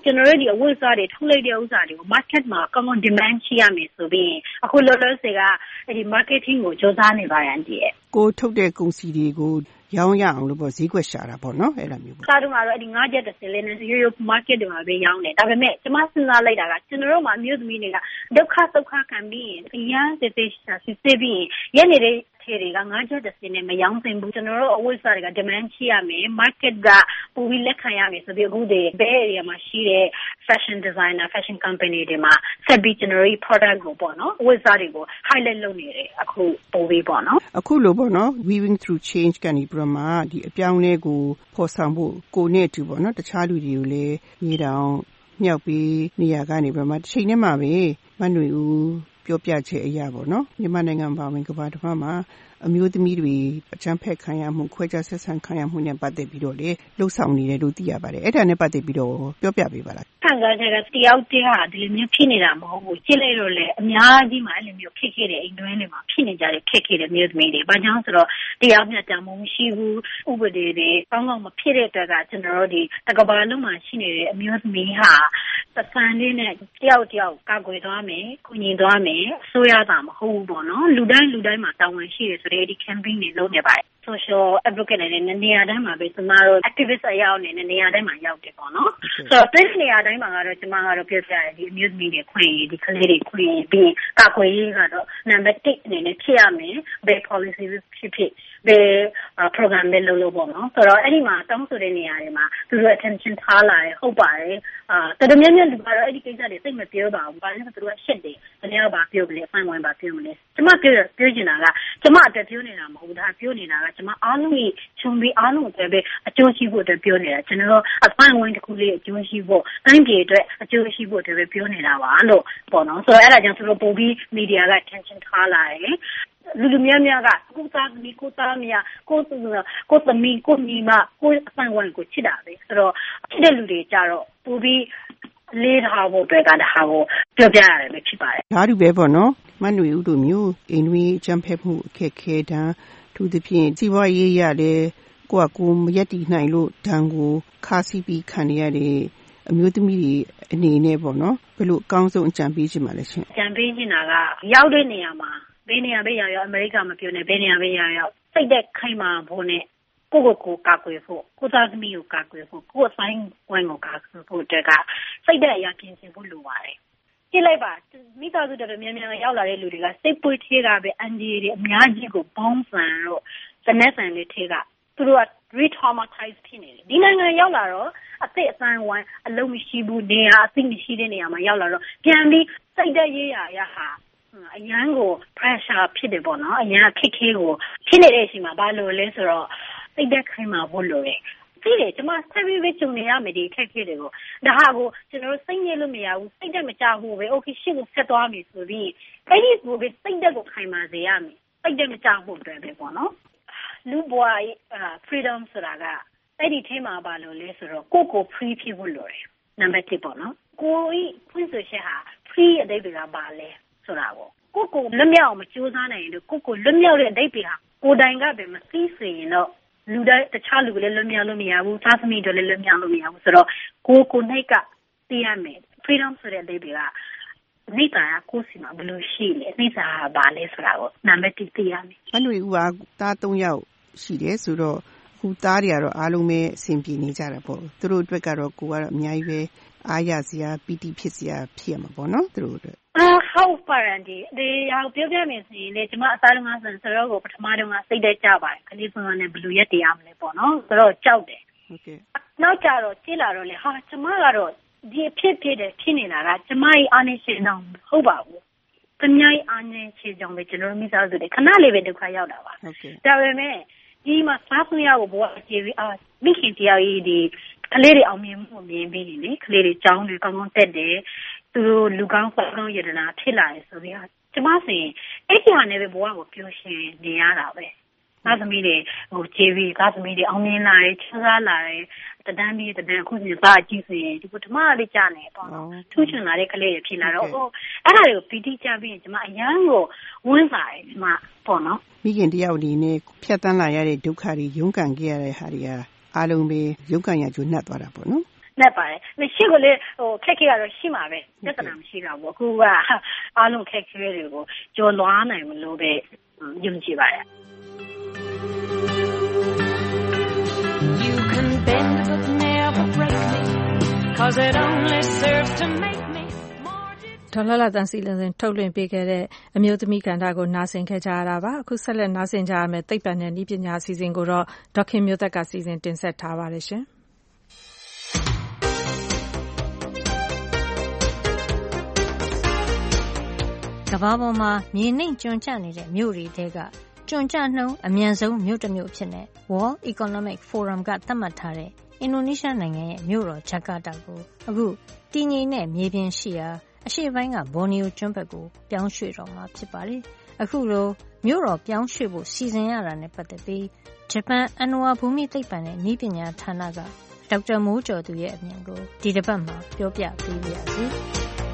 ကျွန်တော်တို့ဒီအဝတ်စားတွေထုတ်လိုက်တဲ့ဥစ္စာတွေကို market မှာကောင်းကောင်း demand ရှိရမယ်ဆိုပြီးအခုလောလောဆယ်ကအဲဒီ marketing ကိုစ조사နေပါရန်တည်းကိုထုတ်တဲ့ကုန်စည်တွေကိုရောင်းရအောင်လို့ပေါ့ဈေးကွက်ရှာတာပေါ့နော်အဲ့လိုမျိုးပေါ့စားတော့ကတော့အဲဒီငါးချက်တစ်စင်လေးနဲ့ရိုးရိုး market တွေမှာပဲရောင်းတယ်ဒါပေမဲ့ကျွန်မစဉ်းစားလိုက်တာကကျွန်တော်တို့မှာမျိုးသမီးတွေကဒုက္ခဒုက္ခခံပြီးရင်အရန်စစ်စစ်စစ်စစ်ပြီးရင်ရနေတဲ့ထေတွေကငါးချက်တစ်စင်နဲ့မရောင်းစင်ဘူးကျွန်တော်တို့အဝတ်စားတွေက demand ရှိရမယ် market ကပူပြီးလက်ခံရမယ်ဆိုပြီးအခုဒီ Bay Area မှာရှိတဲ့ fashion designer fashion company တွေမှာဆက်ပြီးကျွန်တော်တို့ product ကိုပေါ့နော်အဝတ်စားတွေကို highlight လုပ်နေတယ်အခုပို့ပြီးပေါ့နော်အခုလိုပေါ့နော် weaving through change ကနေပြမဒီအပြောင်းလဲကိုဖော်ဆောင်ဖို့ကိုနဲ့အတူပေါ့နော်တခြားလူတွေကိုလည်းမြေတောင်မြောက်ပြီးနေရာကနေပြမတစ်ချိန်နဲ့မှပဲမနှွေဦးပြောပြချက်အရာပေါ့နော်မြန်မာနိုင်ငံပါဝင်ကမ္ဘာတစ်ပတ်မှာအမျိုးသမီးတွေအချမ်းဖက်ခံရမှုခွဲခြားဆက်ဆံခံရမှုနဲ့ပတ်သက်ပြီးတော့လေလှုပ်ဆောင်နေတယ်လို့သိရပါတယ်အဲ့ဒါနဲ့ပတ်သက်ပြီးတော့ပြောပြပေးပါလားခံစားချက်ကတယောက်တည်းဟာဒီလိုမျိုးဖြစ်နေတာမဟုတ်ဘူးကြည့်လိုက်တော့လေအများကြီးမှအဲ့လိုမျိုးဖြစ်ခဲ့တဲ့အိမ်တွင်းတွေမှာဖြစ်နေကြတဲ့ဖြစ်ခဲ့တဲ့မျိုးသမီးတွေဘာကြောင့်ဆိုတော့တရားမျှတမှုမရှိဘူးဥပဒေတွေကောင်းကောင်းမဖြစ်တဲ့အတွက်ကကျွန်တော်တို့ဒီတကဘာလုံးမှာရှိနေတဲ့အမျိုးသမီးဟာသစံလေးနဲ့တယောက်တယောက်ကာကွယ်သွားမယ်ကိုညီသွားမယ်အစိုးရတာမဟုတ်ဘူးပေါ့နော်လူတိုင်းလူတိုင်းမှာတာဝန်ရှိတယ်ဆိုတဲ့ဒီ campaign တွေလုပ်နေပါတယ် social advocate တွေနဲ့နေရာတိုင်းမှာပဲကျမတို့ activist အရောက်နေတဲ့နေရာတိုင်းမှာရောက်တယ်ပေါ့နော်ဆိုတော့ဒီနေရာတိုင်းမှာကတော့ကျမကတော့ပြောပြရတယ်ဒီအမျိုးသမီးတွေခွင့်ရဒီကလေးတွေခွင့်ရပြီးကာကွယ်ရေးကတော့ number တစ်အနေနဲ့ဖြစ်ရမယ်ဘယ် policy ဖြစ်ဖြစ်ဘယ် program ပဲလုပ်လို့ပေါ့နော်ဆိုတော့အဲ့ဒီမှာတောင်းဆိုတဲ့နေရာတွေမှာသူတို့ attention ထားလာတယ်ဟုတ်ပါတယ်အာတော်တော်များများလူကတော့အဲ့ဒီကိစ္စတွေသိမပြောပါဘူးဘာလို့လဲဆိုတော့သူတို့ကရှက်တယ်တကယ်တော့ဘာပြောမလဲအဖိုင်ဝင်ဘာပြောမလဲကျမပြောပြောချင်တာကကျမအတွက်ပြောနေတာမဟုတ်ဘူးဒါပြောနေတာကကျမအားလုံးကြီးခြုံပြီးအားလုံးအတွက်ပဲအကျိုးရှိဖို့အတွက်ပြောနေတာကျွန်တော်အဖိုင်ဝင်တစ်ခုလေးအကျိုးရှိဖို့တိုင်းပြည်အတွက်အကျိုးရှိဖို့အတွက်ပဲပြောနေတာပါလို့ပေါ့နော်ဆိုတော့အဲ့ဒါကြောင့်သူတို့ပို့ပြီးမီဒီယာက attention ထားလာတယ်လူလူများများကကိုသားမီကိုသားမယာကိုသူကိုသမီးကိုညီမကိုအဖိုင်ဝင်ကိုချစ်တာပဲဆိုတော့ချစ်တဲ့လူတွေကြတော့ပို့ပြီးလေးထားဖို့အတွက်ကဒါဟာကိုပြောပြရတယ်ပဲဖြစ်ပါတယ်ဒါတူပဲပေါ့နော်မနှွေဦးတို့မျိုးအိမ်တွင်းချမ်းဖက်မှုအခက်ခဲတန်းသူသဖြင့်စီးပွားရေးရတယ်ကိုကကိုမရက်တည်နိုင်လို့ဒဏ်ကိုခါစီးပြီးခံရတဲ့အမျိုးသမီးတွေအနေနဲ့ပေါ့နော်ဘယ်လိုအကောင်းဆုံးအကြံပေးချင်ပါလဲရှင်အကြံပေးချင်တာကရောက်တဲ့နေရာမှာဘယ်နေရာပဲရောက်ရောက်အမေရိကမပြောနဲ့ဘယ်နေရာပဲရောက်ရောက်စိတ်သက်ခိုင်မာဖို့နဲ့ကိုယ့်ကိုယ်ကိုကာကွယ်ဖို့ကိုသားသမီးကိုကာကွယ်ဖို့ကိုယ့်အဆိုင်ဝိုင်းကိုကာကွယ်ဖို့တက်ကစိတ်သက်အရာပြင်ဆင်ဖို့လိုပါတယ်ကြည့်လိုက်ပါမိသားစုတော်တော်များများရောက်လာတဲ့လူတွေကစိတ်ပွေးထဲကပဲအန်ဒီတွေအများကြီးကိုပေါင်းစံတော့စနေဆန်လေးထဲကသူတို့က re-traumatize ဖြစ်နေတယ်ဒီနိုင်ငံရောက်လာတော့အသက်အဆိုင်ဝိုင်းအလုံးမရှိဘူးနေရာအသိမရှိတဲ့နေရာမှာရောက်လာတော့ပြန်ပြီးစိတ်သက်ရေးရရဟာအရန်ကို pressure ဖြစ်တယ်ပေါ့နော်အရန်ခက်ခဲကိုဖြစ်နေတဲ့အချိန်မှာဘာလို့လဲဆိုတော့စိတ်သက်ခိုင်မာဖို့လိုတယ်ဒီလေကျွန်မဆက်ပြီးပဲကြုံနေရမယ်ဒီခက်ခဲတွေကိုဒါဟာကိုကျွန်တော်တို့စိတ်ညစ်လို့မရဘူးစိတ်သက်မကြဘူးပဲ okay ရှစ်ကိုဆက်သွားပြီဆိုပြီးအဲ့ဒီကိုပဲစိတ်သက်ကိုခိုင်မာစေရမယ်စိတ်သက်မကြဘူးအတွက်ပဲပေါ့နော်လူဘွား freedom ဆိုတာကအဲ့ဒီထဲမှာဘာလို့လဲဆိုတော့ကိုကို free ဖြစ်ဖို့လိုတယ်နံပါတ်တစ်ပေါ့နော်ကိုဤဖွင့်ဆိုချက်ဟာ free အဓိပ္ပာယ်ကဘာလဲဆိုတာကိုကိုကိုလွတ်မြောက်အောင်မကြိုးစားနိုင်ရင်ကိုကိုလွတ်မြောက်တဲ့အဓိပ္ပာယ်ဟာကိုတိုင်ကပဲမသိစေရင်တော့လူတိုင်းတခြားလူကလည်းလွတ်မြောက်လို့မရဘူးသားသမီးတွေလည်းလွတ်မြောက်လို့မရဘူးဆိုတော့ကိုကိုနိုင်ကသိရမယ် freedom ဆိုတဲ့အဓိပ္ပာယ်ကနေတာကိုစီမှာဘယ်လိုရှိလဲနေတာဘာလဲဆိုတာကိုနာမည်သိသိရမယ်မနှွေဦးကသားသုံးယောက်ရှိတယ်ဆိုတော့ခုသားတွေကတော့အားလုံးပဲအဆင်ပြေနေကြတာပေါ့သူတို့အတွက်ကတော့ကိုကတော့အများကြီးပဲအားရစရာပီတိဖြစ်စရာဖြစ်ရမှာပေါ့နော်သူတို့အတွက်အာဟုတ်ပါရန်ဒီဒီရောက်ပြောပြမယ်ဆိုရင်လေကျမအသားလုံးကဆိုဆိုတော့ကိုပထမတုန်းကစိတ်သက်ကြပါတယ်ခလေးဆုံးနဲ့ဘယ်လိုရက်တရားမလဲပေါ့နော်ဆိုတော့ကြောက်တယ်ဟုတ်ကဲ့နောက်ကြတော့ကြည့်လာတော့လေဟာကျမကတော့ဒီအဖြစ်ဖြစ်တယ်ဖြစ်နေတာကကျမရဲ့အားနေရှင်တော့ဟုတ်ပါဘူးတမရဲ့အားနေရှင်ကြောင့်ပဲကျွန်တော်မိသားစုတွေခဏလေးပဲဒုက္ခရောက်တာပါဟုတ်ကဲ့ဒါပေမဲ့ဒီမှာစားဖွင့်ရဖို့ဘဝအခြေပြီးအာမိခင်တရားကြီးဒီကလေးတွေအောင်မြင်မှုမြင်ပြီးလေကလေးတွေကြောင်းတွေကောင်းကောင်းတက်တယ်သူတို့လူကောင်းစားကောင်းယတနာဖြစ်လာတယ်ဆိုပြီးဟာကျမဆိုရင်အဲ့ဒီဟာနဲ့ပဲဘဝကိုပျော်ရွှင်နေရတာပဲသားသမီးတွေဟိုခြေပြီးသားသမီးတွေအောင်မြင်လာတယ်ချမ်းသာလာတယ်တဒန်းပြီးတဒန်းအခုစီစားကြည့်ဆိုရင်ဒီပထမလေးကြာနေပေါ့နော်ထူးချွန်လာတဲ့ကလေးတွေဖြစ်လာတော့ဟိုအဲ့ဒါတွေကိုပီတိကြပြီးကျမအရန်ကိုဝန်းစားတယ်ကျမပေါ့နော်မိခင်တယောက်ဒီနေ့ဖြတ်တန်းလာရတဲ့ဒုက္ခတွေရုန်းကန်ခဲ့ရတဲ့ဟာတွေကအားလုံးပဲရုန်းကန်ရကျိုးနှက်သွားတာပေါ့နော်နဲ့ပါတယ်။ရှေ့ကလေးဟိုခက်ခဲကတော့ရှိမှာပဲပြဿနာမရှိတော့ဘူးအခုကအားလုံးခက်ခဲတွေကိုကျော်လွှားနိုင်မလို့ပဲယုံကြည်ပါတယ် You can bend but never break me cause it only serves to make me ဒေါ်လာလာတန်စီလင်းထုတ်လွှင့်ပေးခဲ့တဲ့အမျိုးသမီးကဏ္ဍကိုနားဆင်ခဲ့ကြရတာပါအခုဆက်လက်နားဆင်ကြရမယ့်သိပ္ပံနဲ့နည်းပညာအစီအစဉ်ကိုတော့ဒေါက်ခင်မျိုးသက်ကစီစဉ်တင်ဆက်ထားပါတယ်ရှင်ကမ္ဘာပေါ်မှာမြေနှိမ်ကျွံကျနေတဲ့မြို့တွေထဲကကျွံကျနှုန်းအမြန်ဆုံးမြို့တစ်မြို့ဖြစ်တဲ့ World Economic Forum ကသတ်မှတ်ထားတဲ့အင်ဒိုနီးရှားနိုင်ငံရဲ့မြို့တော်ဂျကာတာကိုအခုတည်ငြိမ်တဲ့မြေပြင်ရှိရာအရှေ့ပိုင်းကဘော်နီယိုကျွန်းဘက်ကိုပြောင်းရွှေ့တော့မှာဖြစ်ပါတယ်။အခုလိုမြို့တော်ပြောင်းရွှေ့ဖို့စီစဉ်ရတာနဲ့ပတ်သက်ပြီးဂျပန်အဏ္ဏဝါဘူမိသိပ္ပံနဲ့နည်းပညာဌာနကဒေါက်တာမိုးကျော်သူရဲ့အမြင်ကိုဒီတစ်ပတ်မှာပြောပြပေးပါရစေ။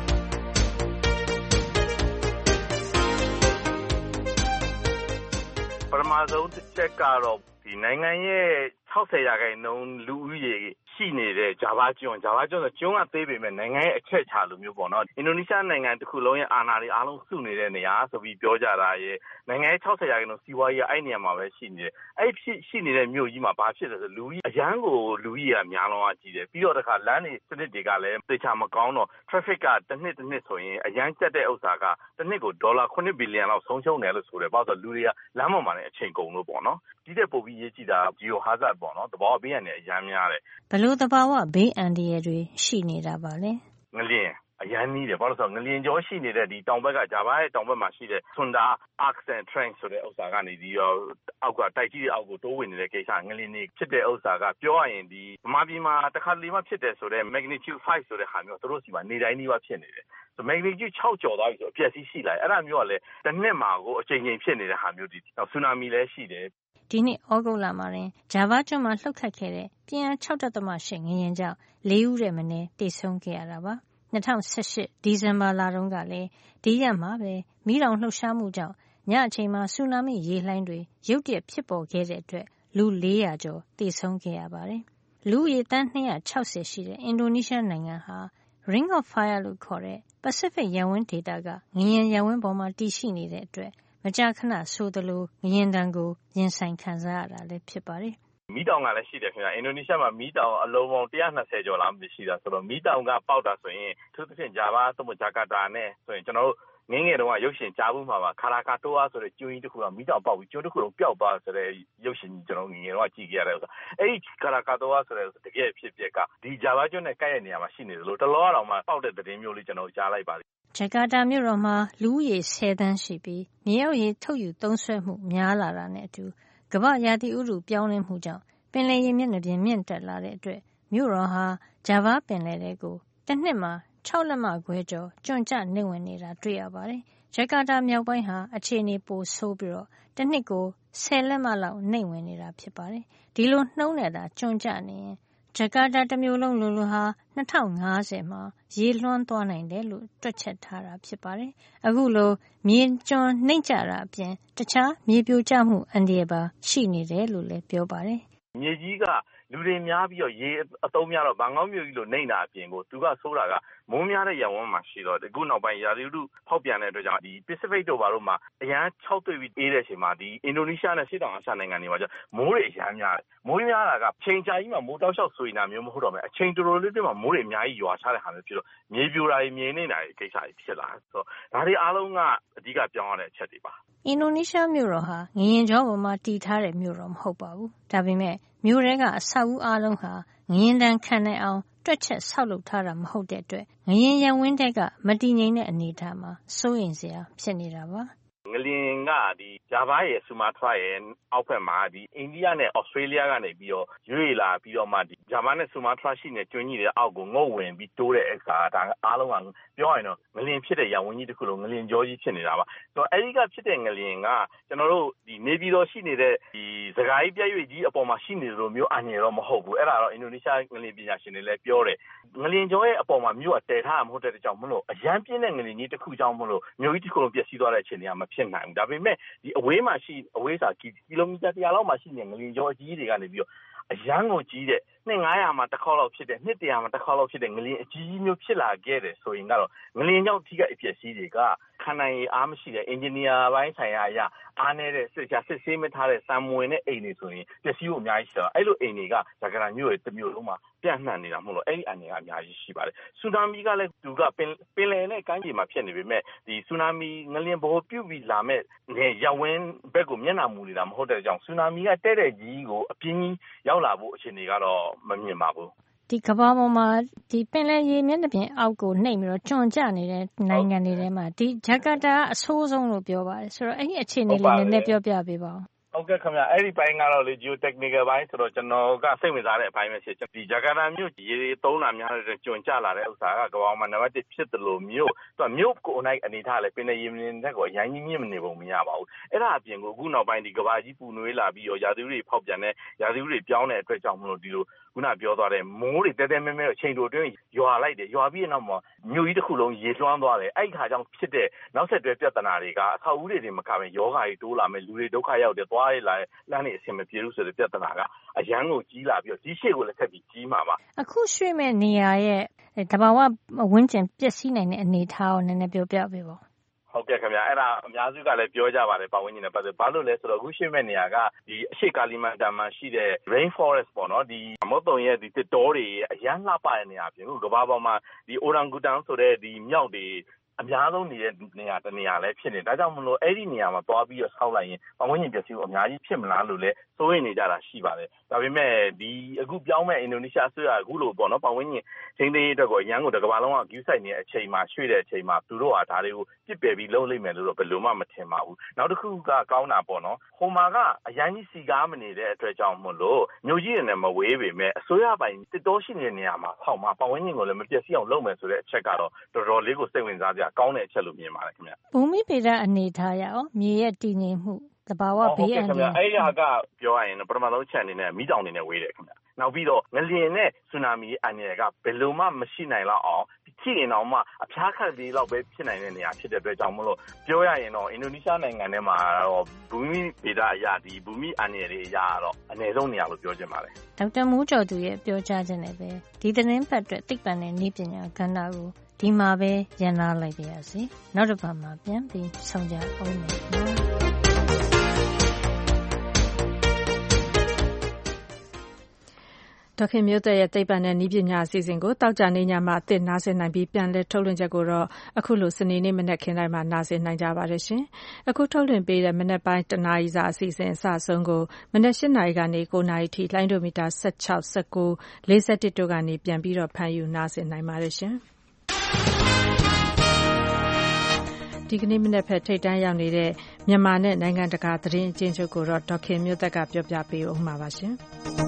ပထမဆုံးတစ်ချက်ကတော့ဒီနိုင်ငံရဲ့၆၀ရာခိုင်နှုန်းလူဦးရေရှိနေတဲ့ဂျာဗာကျွန်းဂျာဗာကျွန်းဆိုကျွန်းကသေးပေမဲ့နိုင်ငံရဲ့အချက်အခြာလိုမျိုးပေါ့နော်အင်ဒိုနီးရှားနိုင်ငံတစ်ခုလုံးရဲ့အာဏာတွေအားလုံးစုနေတဲ့နေရာဆိုပြီးပြောကြတာရဲ့နိုင်ငံရဲ့၆၀ရာခိုင်နှုန်းစီးပွားရေးအဲ့နေရာမှာပဲရှိနေတယ်အဲ့ဖြစ်ရှိနေတဲ့မြို့ကြီးမှာဘာဖြစ်လဲဆိုလူကြီးအရန်ကိုလူကြီးကများလုံးအားကြီးတယ်ပြီးတော့တခါလမ်းတွေစနစ်တွေကလည်းသေချာမကောင်းတော့ traffic ကတစ်နှစ်တစ်နှစ်ဆိုရင်အရန်ကျက်တဲ့ဥစ္စာကတစ်နှစ်ကိုဒေါ်လာခုနှစ်ဘီလီယံလောက်ဆုံးရှုံးတယ်လို့ဆိုတယ်ဘာလို့ဆိုလူတွေကလမ်းပေါ်မှာလည်းအချိန်ကုန်လို့ပေါ့နော်ဒီတဲ့ပုံပြီးရေးကြည့်တာ geo hazard ပေါ့နော်တဘာဝဘေးအန္တရာယ်အရန်များတယ်ဘလို့တဘာဝဘေးအန္တရာယ်တွေရှိနေတာပါလဲငလျင်အရန်နီးတယ်ဘာလို့ဆိုငလျင်ကြောရှိနေတဲ့ဒီတောင်ဘက်ကဂျာဗာရဲ့တောင်ဘက်မှာရှိတဲ့ဆွန်ဒါ arcs and trench ဆိုတဲ့ဥစ္စာကနေဒီရောအောက်ကတိုက်ကြီးတွေအောက်ကိုတိုးဝင်နေတဲ့ကိစ္စငလျင်တွေဖြစ်တဲ့ဥစ္စာကပြောရရင်ဒီဗမာပြည်မှာတစ်ခါတလေမှဖြစ်တယ်ဆိုတော့ magnitude five ဆိုတဲ့ဟာမျိုးသူတို့စီမှာနေတိုင်းနီးပါးဖြစ်နေတယ်ဆို magnitude sixကျော်သွားပြီဆိုအပျက်စီးရှိလာတယ်အဲ့ဒါမျိုးကလည်းတစ်နှစ်မှာကိုအချိန်ချင်းဖြစ်နေတဲ့ဟာမျိုးဒီဆူနာမီလည်းရှိတယ်ဒီနှစ်ဩဂုတ်လမှာတင်ဂျာဗာကျွန်းမှာလှုပ်ခတ်ခဲ့တဲ့ပြင်းအား ၆.၈ ငလျင်ကြောင့်လေးဦးတဲ့မနည်းတေဆုံးခဲ့ရတာပါ၂၀၁၈ဒီဇင်ဘာလတုန်းကလည်းဒီရက်မှာပဲမီးတောင်လှုပ်ရှားမှုကြောင့်ညအချိန်မှာဆူနာမီရေလှိုင်းတွေရုတ်တရက်ဖြစ်ပေါ်ခဲ့တဲ့အတွက်လူလေးရာကျော်တေဆုံးခဲ့ရပါတယ်လူဦးရေတန်း၂၆၀ရှိတဲ့အင်ဒိုနီးရှားနိုင်ငံဟာ Ring of Fire လို့ခေါ်တဲ့ Pacific ရပ်ဝန်းဒေသကငလျင်ရပ်ဝန်းပေါ်မှာတည်ရှိနေတဲ့အတွက်မကြာခဏဆိုသလိုငလျင်ဒဏ်ကိုရင်ဆိုင်ခံစားရတာလည်းဖြစ်ပါတယ်မီးတောင်ကလည်းရှိတယ်ခင်ဗျာအင်ဒိုနီးရှားမှာမီးတောင်အလုံးပေါင်းone hundred twentyကျော်လားမရှိတာဆိုတော့မီးတောင်ကပေါက်တာဆိုရင်သူသဖြင့်ဂျာဗာသို့မဟုတ်ဂျာကာတာနဲ့ဆိုရင်ကျွန်တော်တို့ငင်းငယ်တုန်းကရုပ်ရှင်ကြားဘူးမှာပါခါရာကာတိုးအားဆိုတဲ့ကျွန်းကြီးတစ်ခုကမီးတောင်ပေါက်ပြီးကျွန်းတစ်ခုလုံးပျောက်သွားဆိုတဲ့ရုပ်ရှင်ကြီးကျွန်တော်ငင်းငယ်တုန်းကကြည့်ခဲ့ရတဲ့ဥစ္စာအဲ့ဒီခါရာကာတိုးအားဆိုတဲ့တကယ်ဖြစ်ပျက်ကဒီဂျာဗာကျွန်းနဲ့ကိုက်တဲ့နေရာမှာရှိနေတယ်လို့တလောတော်မှာပေါက်တဲ့သတင်းမျိုးလေးကျွန်တော်ကြားလိုက်ပါဂျကာတာမြို့တော်မှာလူဦးရေဆယ်သန်းရှိပြီးမြေအောက်ရေထုတ်ယူသုံးစွဲမှုများလာတာနဲ့အတူကမ္ဘာရာသီဥတုပြောင်းလဲမှုကြောင့်ပင်လယ်ရေမျက်နှာပြင်မြင့်တက်လာတဲ့အတွက်မြို့တော်ဟာဂျာဗာပင်လယ်ထဲကိုတစ်နှစ်မှာ၆လက်မခွဲကျော်ကျွံ့ကျနေဝင်နေတာတွေ့ရပါတယ်။ဂျကာတာမြောက်ပိုင်းဟာအခြေအနေပိုဆိုးပြီးတော့တစ်နှစ်ကိုဆယ်လက်မလောက်နေဝင်နေတာဖြစ်ပါတယ်။ဒီလိုနှုံးနေတာကျွံ့ကျနေရင်ဂျကာတာတစ်မျိုးလုံးလိုလိုဟာ၂၀၅၀မှာရေလွှမ်းသွားနိုင်တယ်လို့တွက်ချက်ထားတာဖြစ်ပါတယ်။အခုလိုမြေကျွံနှိမ့်ကျတာအပြင်တခြားမြေပြိုကျမှုအန္တရာယ်ပါရှိနေတယ်လို့လည်းပြောပါတယ်။မြေကြီးကလူတွေများပြီးတော့ရေအသုံးများတော့ဘန်ကောက်မြို့ကြီးလိုနှိမ့်တာအပြင်ကိုသူကဆိုးတာကမိုးများတဲ့ရပ်ဝန်းမှာရှိတော့အခုနောက်ပိုင်းရာသီဥတုဖောက်ပြန်တဲ့အတွက်ကြောင့်ဒီ Pacific တို့ဘာလို့မှအရန်ခြောက်သွေ့ပြီးအေးတဲ့အချိန်မှာဒီအင်ဒိုနီးရှားနဲ့ရှေ့တောင်အာရှနိုင်ငံတွေမှာကျမိုးတွေအရန်များတယ်မိုးများတာကချိန်ကြာကြီးမှာမိုးတောက်လျှောက်ဆွေနေတာမျိုးမဟုတ်တော့မယ်အချိန်တော်တော်လေးတည်းမှာမိုးတွေအများကြီးရွာချတဲ့ဟာမျိုးဖြစ်တော့မြေပြိုတာတွေမြေနေတာတွေကိစ္စတွေဖြစ်လာဆိုတော့ဒါတွေအားလုံးကအဓိကပြောင်းရတဲ့အချက်တွေပါအင်ဒိုနီးရှားမြို့တော်ဟာငလျင်ကြောပေါ်မှာတည်ထားတဲ့မြို့တော်မဟုတ်ပါဘူးဒါပေမဲ့မြို့ထဲကအဆောက်အဦအားလုံးဟာငလျင်တန်းခံနိုင်အောင်တွက်ချက်ဆောက်လုပ်ထားတာမဟုတ်တဲ့အတွက်ငလျင်ရပ်ဝန်းထဲကမတည်ငြိမ်တဲ့အနေအထားမှာစိုးရိမ်စရာဖြစ်နေတာပါငလျင်ကဒီဂျာဗာရဲ့ဆူမာထရာရဲ့အောက်ဘက်မှာဒီအိန္ဒိယနဲ့ဩစတြေးလျကနေပြီးတော့ရွေ့လာပြီးတော့မှဒီဂျာဗာနဲ့ဆူမာထရာရှိနေတဲ့ကျွန်းကြီးတွေအောက်ကိုငုတ်ဝင်ပြီးတိုးတဲ့အခါဒါအားလုံးကပြောရရင်တော့ငလျင်ဖြစ်တဲ့ရပ်ဝန်းကြီးတစ်ခုလုံးငလျင်ကြောကြီးဖြစ်နေတာပါဆိုတော့အဲဒီကဖြစ်တဲ့ငလျင်ကကျွန်တော်တို့ဒီနေပြည်တော်ရှိနေတဲ့ဒီစကိုင်းပြည့်ရွေ့ကြီးအပေါ်မှာရှိနေလို့မျိုးအငြင်းတော့မဟုတ်ဘူးအဲ့ဒါတော့အင်ဒိုနီးရှားငလျင်ပညာရှင်တွေလည်းပြောတယ်ငလျင်ကြောရဲ့အပေါ်မှာမြို့ကတည်ထားမှာမဟုတ်တဲ့ကြောင့်မလို့အရန်ပြင်းတဲ့ငလျင်ကြီးတစ်ခုကြောင့်မလို့မြို့ကြီးတစ်ခုလုံးပျက်စီးသွားတဲ့အခြေအနေကမဖြစ်နိုင်ဘူးဒါပေမဲ့ဒီအဝေးမှာရှိအဝေးစာကီလိုမီတာone hundredလောက်မှာရှိနေငလျင်ကြောအကြီးတွေကနေပြီးတော့အရန်ကိုကြီးတဲ့နှစ်ငါးရာမှာတစ်ခေါက်လောက်ဖြစ်တဲ့နှစ်တရာမှာတစ်ခေါက်လောက်ဖြစ်တဲ့ငလျင်အကြီးမျိုးဖြစ်လာခဲ့တယ်ဆိုရင်ကတော့ငလျင်ကြောင့်ထိခိုက်အပျက်စီးတွေကခံနိုင်ရည်အားမရှိတဲ့အင်ဂျင်နီယာပိုင်းဆိုင်ရာအရာအားနည်းတဲ့စစ်ချာစစ်ဆေးမထားတဲ့စံမဝင်တဲ့အိမ်တွေဆိုရင်ပျက်စီးဖို့အများကြီးရှိတယ်အဲ့လိုအိမ်တွေကဂျကာတာမြို့ရဲ့တစ်မြို့လုံးမှာပြန့်နှံ့နေတာမဟုတ်လို့အဲ့ဒီအနေကအများကြီးရှိပါတယ်ဆူနာမီကလည်းသူကပင်ပင်လယ်နဲ့ကမ်းခြေမှာဖြစ်နေပေမဲ့ဒီဆူနာမီငလျင်ဘောပြုတ်ပြီးလာမဲ့နေရဝင်းဘက်ကိုမျက်နှာမူနေတာမဟုတ်တဲ့အကြောင်းဆူနာမီကတဲ့တဲ့ကြီးကိုအပြင်းကြီးရောက်လာဖို့အခြေအနေကတော့မမြင်ပါဘူးဒီကမ္ဘာပေါ်မှာဒီပင်လယ်ရေမျက်နှာပြင်အောက်ကိုနှိပ်ပြီးတော့ကျွံကျနေတဲ့နိုင်ငံတွေထဲမှာဒီဂျကာတာကအဆိုးဆုံးလို့ပြောပါတယ်ဆိုတော့အဲ့ဒီအခြေအနေလေးနည်းနည်းပြောပြပေးပါဦးဟုတ်ကဲ့ခင်ဗျအဲ့ဒီပိုင်းကတော့လေ geotechnical ဘိုင်းဆိုတော့ကျွန်တော်ကစိတ်ဝင်စားတဲ့အပိုင်းပဲဖြစ်ဒီဂျကာတာမြို့ရေသုံးတာများတဲ့ကျွံကျလာတဲ့ဥစ္စာကကမ္ဘာမှာနံပါတ်တစ်ဖြစ်တယ်လို့မြို့သူကမြို့ကိုနိုင်အနေထားလဲပင်လယ်ရေမျက်နှာကိုအရင်ကြီးမြင့်မနေပုံမရပါဘူးအဲ့ဒါအပြင်ကိုအခုနောက်ပိုင်းဒီကမ္ဘာကြီးပူနွေးလာပြီးတော့ရာသီဥတုတွေဖောက်ပြန်တဲ့ရာသီဥတုတွေပြောင်းတဲ့အတွက်ကြောင့်မလို့ဒီလိုခုနပြောသွားတဲ့မိုးတွေတဲတဲမဲမဲအချိန်တိုအတွင်းရွာလိုက်တယ်ရွာပြီးတဲ့နောက်မှာမြို့ကြီးတစ်ခုလုံးရေလွှမ်းသွားတယ်အဲ့ဒီခါကျတော့ဖြစ်တဲ့နောက်ဆက်တွဲပြဿနာတွေကအဆောက်အဦတွေတွေမကဘဲယောဂါတွေတိုးလာမယ်လူတွေဒုက္ခရောက်တယ်သွားရလာလမ်းတွေအဆင်မပြေဘူးဆိုတဲ့ပြဿနာကအရန်ကိုကြီးလာပြီးတော့ကြီးရှေ့ကိုလည်းဆက်ပြီးကြီးမှာပါအခုရွှေ့မဲ့နေရာရဲ့တဘာဝဝန်းကျင်ပျက်စီးနိုင်တဲ့အနေအထားကိုနည်းနည်းပြောပြပေးပါဟုတ်ကဲ့ခင်ဗျာအဲ့ဒါအများစုကလည်းပြောကြပါတယ်ပတ်ဝန်းကျင်နဲ့ပတ်သက်ဘာလို့လဲဆိုတော့အခုရှိမဲ့နေရာကဒီအရှိကာလီမန်တန်မှာရှိတဲ့ rain forest ပေါ့နော်ဒီမုတ်တုံရဲ့ဒီတစ်တော်တွေအရန်လှပတဲ့နေရာပြင်ကမ္ဘာပေါ်မှာဒီ orangutan ဆိုတဲ့ဒီမြောက်တွေအများဆုံးနေတဲ့နေရာတနေရာလည်းဖြစ်နေဒါကြောင့်မလို့အဲ့ဒီနေရာမှာသွားပြီးတော့ဆောက်လိုက်ရင်ပတ်ဝန်းကျင်ပျက်စီးဖို့အများကြီးဖြစ်မလားလို့လည်းစိုးရိမ်နေကြတာရှိပါတယ်ဒါပေမဲ့ဒီအခုပြောင်းမဲ့အင်ဒိုနီးရှားအစိုးရအခုလို့ပေါ့နော်ပတ်ဝန်းကျင်ချင်းသေးအတွက်ကိုအရန်ကိုတစ်ကမ္ဘာလုံးက view site နေတဲ့အချိန်မှာရွှေ့တဲ့အချိန်မှာသူတို့ကဒါတွေကိုပြစ်ပယ်ပြီးလုံးလိုက်မယ်လို့တော့ဘယ်လိုမှမထင်ပါဘူးနောက်တစ်ခုကကောင်းတာပေါ့နော်ဟိုမှာကအရန်ကြီးစီကားမနေတဲ့အတွက်ကြောင့်မို့လို့မြို့ကြီးတွေနဲ့မဝေးပေမဲ့အစိုးရပိုင်တစ်တော်ရှိနေတဲ့နေရာမှာဆောက်မှာပတ်ဝန်းကျင်ကိုလည်းမပျက်စီးအောင်လုပ်မယ်ဆိုတဲ့အချက်ကတော့တော်တော်လေးကိုစိတ်ဝင်စားစရာကောင်းတဲ့အချက်လို့မြင်ပါတယ်ခင်ဗျဘူမိဗေဒအနေထားရအောင်မြေရဲ့တည်ငြိမ်မှုတဘာဝဘေးအန္တရာယ်အဲ့ဒီဟာကပြောရရင်ပထမဆုံးချက်အနေနဲ့မိတောင်နေနဲ့ဝေးတယ်ခင်ဗျနောက်ပြီးတော့ငလျင်နဲ့ဆူနာမီအန္တရာယ်ကဘယ်လိုမှမရှိနိုင်တော့အောင်ဖြစ်ရင်တော့မှအဖျားခတ်သေးလောက်ပဲဖြစ်နိုင်တဲ့နေရာဖြစ်တဲ့အတွက်ကြောင့်မလို့ပြောရရင်တော့အင်ဒိုနီးရှားနိုင်ငံထဲမှာတော့ဘူမိဗေဒအရာဒီဘူမိအန္တရာယ်တွေအရာတော့အနည်းဆုံးနေရာလို့ပြောချင်ပါတယ်ဒေါက်တာမိုးကျော်သူရဲ့ပြောကြားခြင်းနဲ့ပဲဒီသတင်းပတ်အတွက်သိပ္ပံနဲ့နည်းပညာကဏ္ဍကိုဒီမှာပဲရန်နာလိုက်ပါရစေနောက်တစ်ပတ်မှာပြန်ပြီးဆုံကြအောင်မယ်ဒေါက်ခင်မျိုးသက်ရဲ့သိပ္ပံနဲ့နည်းပညာအစီအစဉ်ကိုတောက်ကြနေညမှာအသစ်နားဆင်နိုင်ပြီးပြန်လည်ထုတ်လွှင့်ချက်ကိုတော့အခုလိုစနေနေ့မနက်ခင်းတိုင်းမှာနားဆင်နိုင်ကြပါတယ်ရှင်။အခုထုတ်လွှင့်ပေးတဲ့မနက်ပိုင်းတနာရီစာအစီအစဉ်အစဆုံးကိုမနက်၈နာရီကနေ၉နာရီထိလိုင်းဒိုမီတာ၁၆ ၁၉ ၄၁တို့ကနေပြန်ပြီးတော့ဖန်ယူနားဆင်နိုင်ပါတယ်ရှင်။ဒီကနေ့မနက်ဖက်ထိတ်တန်းရောက်နေတဲ့မြန်မာနဲ့နိုင်ငံတကာသတင်းအကျဉ်းချုပ်ကိုတော့ဒေါက်ခင်မျိုးသက်ကပြောပြပေးဦးမှာပါရှင်။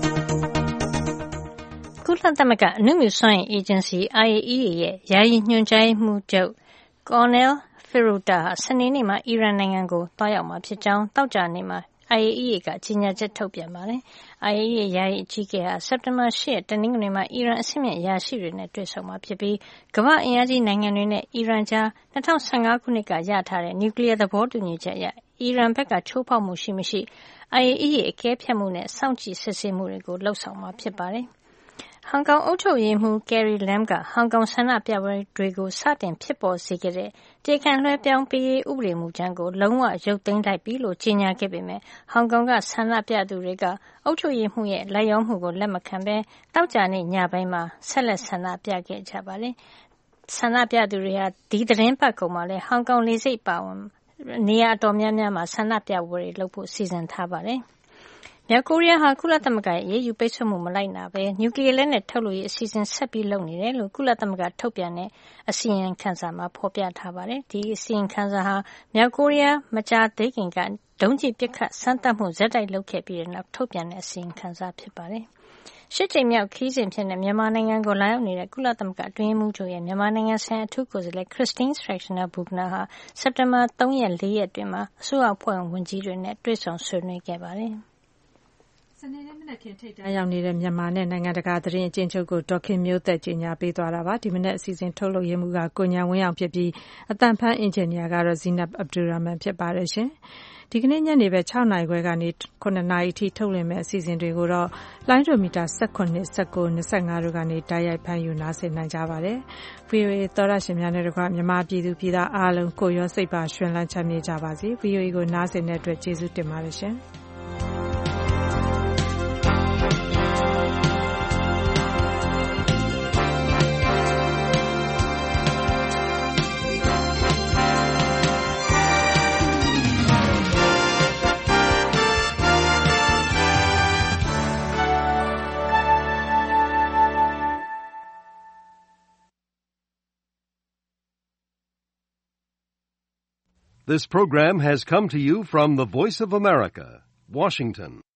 ကုလသမဂ္ဂအနုမြူစွမ်းအင်အေဂျင်စီ I A E A ရဲ့ယာယီညွှန်ကြားရေးမှူးချုပ် Cornel Ferruta ဟာစနေနေ့မှာအီရန်နိုင်ငံကိုသွားရောက်မှာဖြစ်ကြောင်းသောကြာနေ့မှာ I A E A ကကြေညာချက်ထုတ်ပြန်ပါတယ်။ I A E A ယာယီအကြီးအကဲဟာစက်တင်ဘာ၈ရက်တနင်္ဂနွေမှာအီရန်အဆင့်မြင့်အရာရှိတွေနဲ့တွေ့ဆုံမှာဖြစ်ပြီးကမ္ဘာ့အင်အားကြီးနိုင်ငံတွေနဲ့အီရန်ကြား၂၀၁၅ခုနှစ်ကရထားတဲ့နျူကလ িয়ার သဘောတူညီချက်အရအီရန်ဘက်ကချိုးဖောက်မှုရှိမရှိ I A E A အကဲဖြတ်မှုနဲ့စောင့်ကြည့်စစ်ဆေးမှုတွေကိုလုပ်ဆောင်မှာဖြစ်ပါတယ်။ဟောင်ကောင်အုပ်ချုပ်ရေးမှူး Carrie Lam ကဟောင်ကောင်ဆန္ဒပြပွဲတွေကိုစတင်ဖြစ်ပေါ်စေခဲ့တဲ့တရားခံလွှဲပြောင်းပေးရေးဥပဒေမူကြမ်းကိုလုံးဝရုပ်သိမ်းလိုက်ပြီလို့ကြေညာခဲ့ပေမဲ့ဟောင်ကောင်ကဆန္ဒပြသူတွေကအုပ်ချုပ်ရေးမှူးရဲ့လက်ရောမှုကိုလက်မခံဘဲတောက်ကြနေ့ညပိုင်းမှာဆက်လက်ဆန္ဒပြခဲ့ကြပါတယ်။ဆန္ဒပြသူတွေဟာဒီသတင်းပတ်ကုန်မှာလဲဟောင်ကောင်လေဆိပ်ပါဝင်နေရာအတော်များများမှာဆန္ဒပြပွဲတွေလုပ်ဖို့စီစဉ်ထားပါတယ်။မြောက်ကိုရီးယားဟာကုလသမဂ္ဂရဲ့အရေးယူပိတ်ဆို့မှုမလိုက်နာဘဲနျူကလ িয়ার လက်နက်ထုတ်လုပ်ရေးအစီအစဉ်ဆက်ပြီးလုပ်နေတယ်လို့ကုလသမဂ္ဂထုတ်ပြန်တဲ့အစီရင်ခံစာမှာဖော်ပြထားပါတယ်။ဒီအစီရင်ခံစာဟာမြောက်ကိုရီးယားမကြာသေးခင်ကဒုံးကျည်ပစ်ခတ်စမ်းသပ်မှုဇက်တိုက်လုပ်ခဲ့ပြီးတဲ့နောက်ထုတ်ပြန်တဲ့အစီရင်ခံစာဖြစ်ပါတယ်။ရှစ်ကြိမ်မြောက်ခရီးစဉ်ဖြစ်တဲ့မြန်မာနိုင်ငံကိုလာရောက်နေတဲ့ကုလသမဂ္ဂအတွင်းရေးမှူးချုပ်ရဲ့မြန်မာနိုင်ငံဆိုင်ရာအထူးကိုယ်စားလှယ် Christine Schraner Burgener ဟာစက်တင်ဘာ၃ရက်၄ရက်တွင်မှာအစိုးရအဖွဲ့ဝင်ဝန်ကြီးတွေနဲ့တွေ့ဆုံဆွေးနွေးခဲ့ပါတယ်။စနေနေ့မနက်ခင်းထိပ်တန်းရောက်နေတဲ့မြန်မာနဲ့နိုင်ငံတကာသတင်းအကျဉ်းချုပ်ကိုဒေါခင်မျိုးသက်ကြီးညာပေးသွားတာပါဒီမနက်အစီအစဉ်ထုတ်လုပ်ရမှုကကိုညာဝင်းအောင်ဖြစ်ပြီးအတန်ဖန်းအင်ဂျင်နီယာကတော့ဇီနပ်အဗ်ဒူရာမန်ဖြစ်ပါတယ်ရှင်ဒီကနေ့ညနေပဲ6နာရီခွဲကနေ9နာရီအထိထုတ်လွှင့်မယ့်အစီအစဉ်တွေကိုတော့လိုင်းဒိုမီတာ၁၇ ၁၉ ၂၅တို့ကနေတိုက်ရိုက်ဖမ်းယူနားဆင်နိုင်ကြပါတယ် ဗွီအိုအေ သောရရှင်များနဲ့တကွမြန်မာပြည်သူပြည်သားအားလုံးကိုရောစိတ်ပါရှင်လန်းချမ်းမြေ့ကြပါစေ ဗွီအိုအေ ကိုနားဆင်တဲ့အတွက်ကျေးဇူးတင်ပါတယ်ရှင် This program has come to you from the Voice of America, Washington.